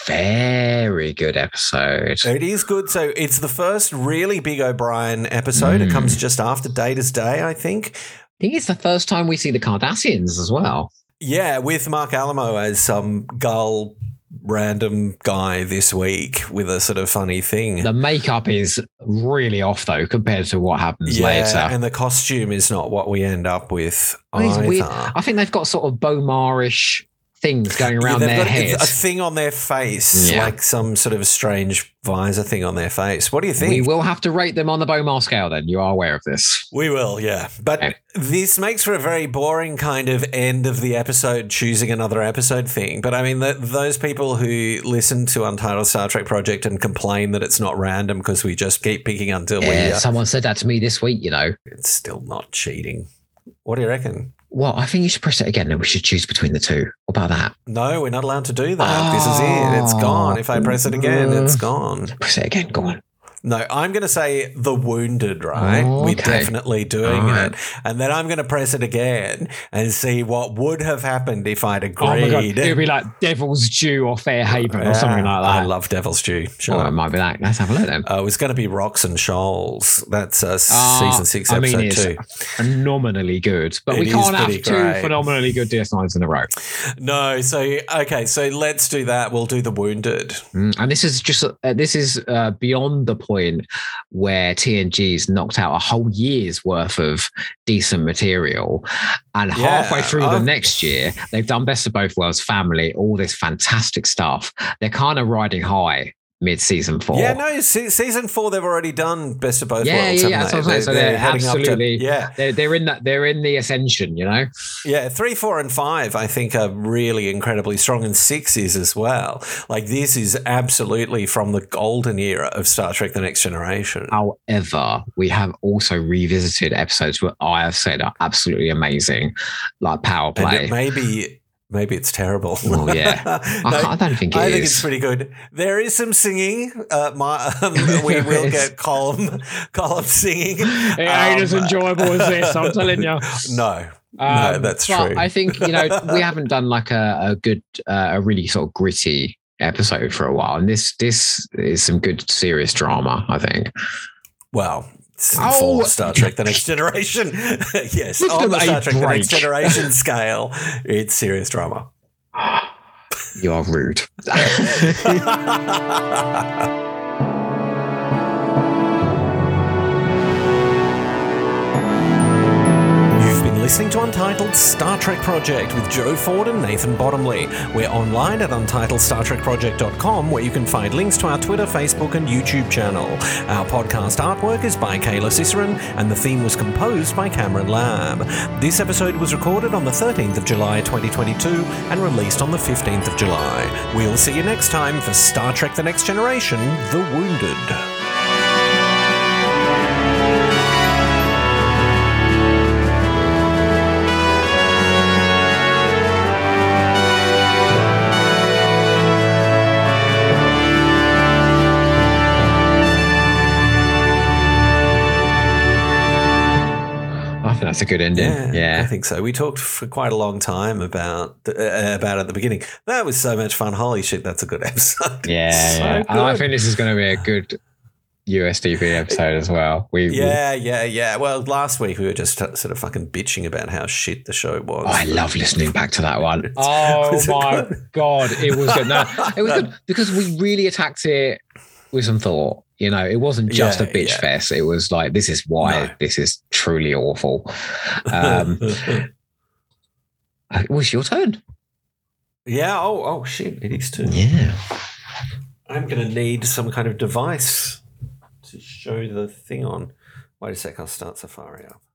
very good episode. It is good. So it's the first really big O'Brien episode. Mm. It comes just after Data's Day, I think. I think it's the first time we see the Cardassians as well. Yeah, with Mark Alamo as some gull random guy this week with a sort of funny thing. The makeup is really off though compared to what happens yeah, later. And the costume is not what we end up with well, either. Weird. I think they've got sort of Bomar-ish things going around yeah, their heads. A thing on their face, yeah. like some sort of strange visor thing on their face. What do you think? We will have to rate them on the Bomar scale then. You are aware of this. We will, yeah. But okay. This makes for a very boring kind of end of the episode, choosing another episode thing. But I mean, the, those people who listen to Untitled Star Trek Project and complain that it's not random because we just keep picking until yeah, we... Uh, someone said that to me this week, you know. It's still not cheating. What do you reckon? Well, I think you should press it again and we should choose between the two. What about that? No, we're not allowed to do that. Oh, this is it. It's gone. If I press it again, it's gone. Press it again. Go on. No, I'm going to say The Wounded, right? Oh, okay. We're definitely doing right. it. And then I'm going to press it again and see what would have happened if I'd agreed. Oh my God. It would be like Devil's Due or Fair Haven or yeah, something like that. I love Devil's Due. Sure. Oh, it might be that. Let's have a look then. Uh, it was going to be Rocks and Shoals. That's uh, uh, season six, I episode mean, it's two. Phenomenally good. But it we can't have two great. phenomenally good D S nines in a row. No. So, okay. So let's do that. We'll do The Wounded. Mm, and this is just, uh, this is uh, beyond the point where T N G's knocked out a whole year's worth of decent material, and yeah, halfway through I've... the next year they've done Best of Both Worlds, Family, all this fantastic stuff. They're kind of riding high mid-season four. Yeah, no, se- season four they've already done Best of Both yeah, Worlds. Yeah, yeah, that's what I'm saying. So they're, they're absolutely, to, yeah, they're, they're in that, they're in the ascension, you know. Yeah, three, four, and five I think are really incredibly strong, and six is as well. Like this is absolutely from the golden era of Star Trek: The Next Generation. However, we have also revisited episodes where I have said are absolutely amazing, like Power Play. Maybe. Maybe it's terrible. Oh, yeah. no, I, I don't think it I is. think it's pretty good. There is some singing. Uh, my, um, we will get column, column singing. It ain't um, as enjoyable as this, I'm telling you. No. Um, no, that's but true. I think, you know, we haven't done like a, a good, uh, a really sort of gritty episode for a while. And this this is some good serious drama, I think. Well, oh. for Star Trek: The Next Generation. Yes, on the Star Trek: The Next Generation scale, it's serious drama. You are rude. Listening to Untitled Star Trek Project with Joe Ford and Nathan Bottomley. We're online at untitled star trek project dot com, where you can find links to our Twitter, Facebook, and YouTube channel. Our podcast artwork is by Kayla Cicerin, and the theme was composed by Cameron Lamb. This episode was recorded on the thirteenth of July, twenty twenty-two, and released on the fifteenth of July. We'll see you next time for Star Trek: The Next Generation: The Wounded. That's a good ending. Yeah, yeah, I think so. We talked for quite a long time about uh, about at the beginning. That was so much fun. Holy shit, that's a good episode. Yeah, so yeah. Good. And I think this is going to be a good U S D V episode as well. We yeah, we, yeah, yeah. Well, last week we were just t- sort of fucking bitching about how shit the show was. Oh, I love listening back to that one. Oh my god, it was good. No, it was good because we really attacked it with some thought. You know, it wasn't just yeah, a bitch yeah. fest. It was like, this is why no. this is truly awful. Um, it was your turn. Yeah. Oh, oh shit! It is too. Yeah. I'm gonna need some kind of device to show the thing on. Wait a sec, I'll start Safari up.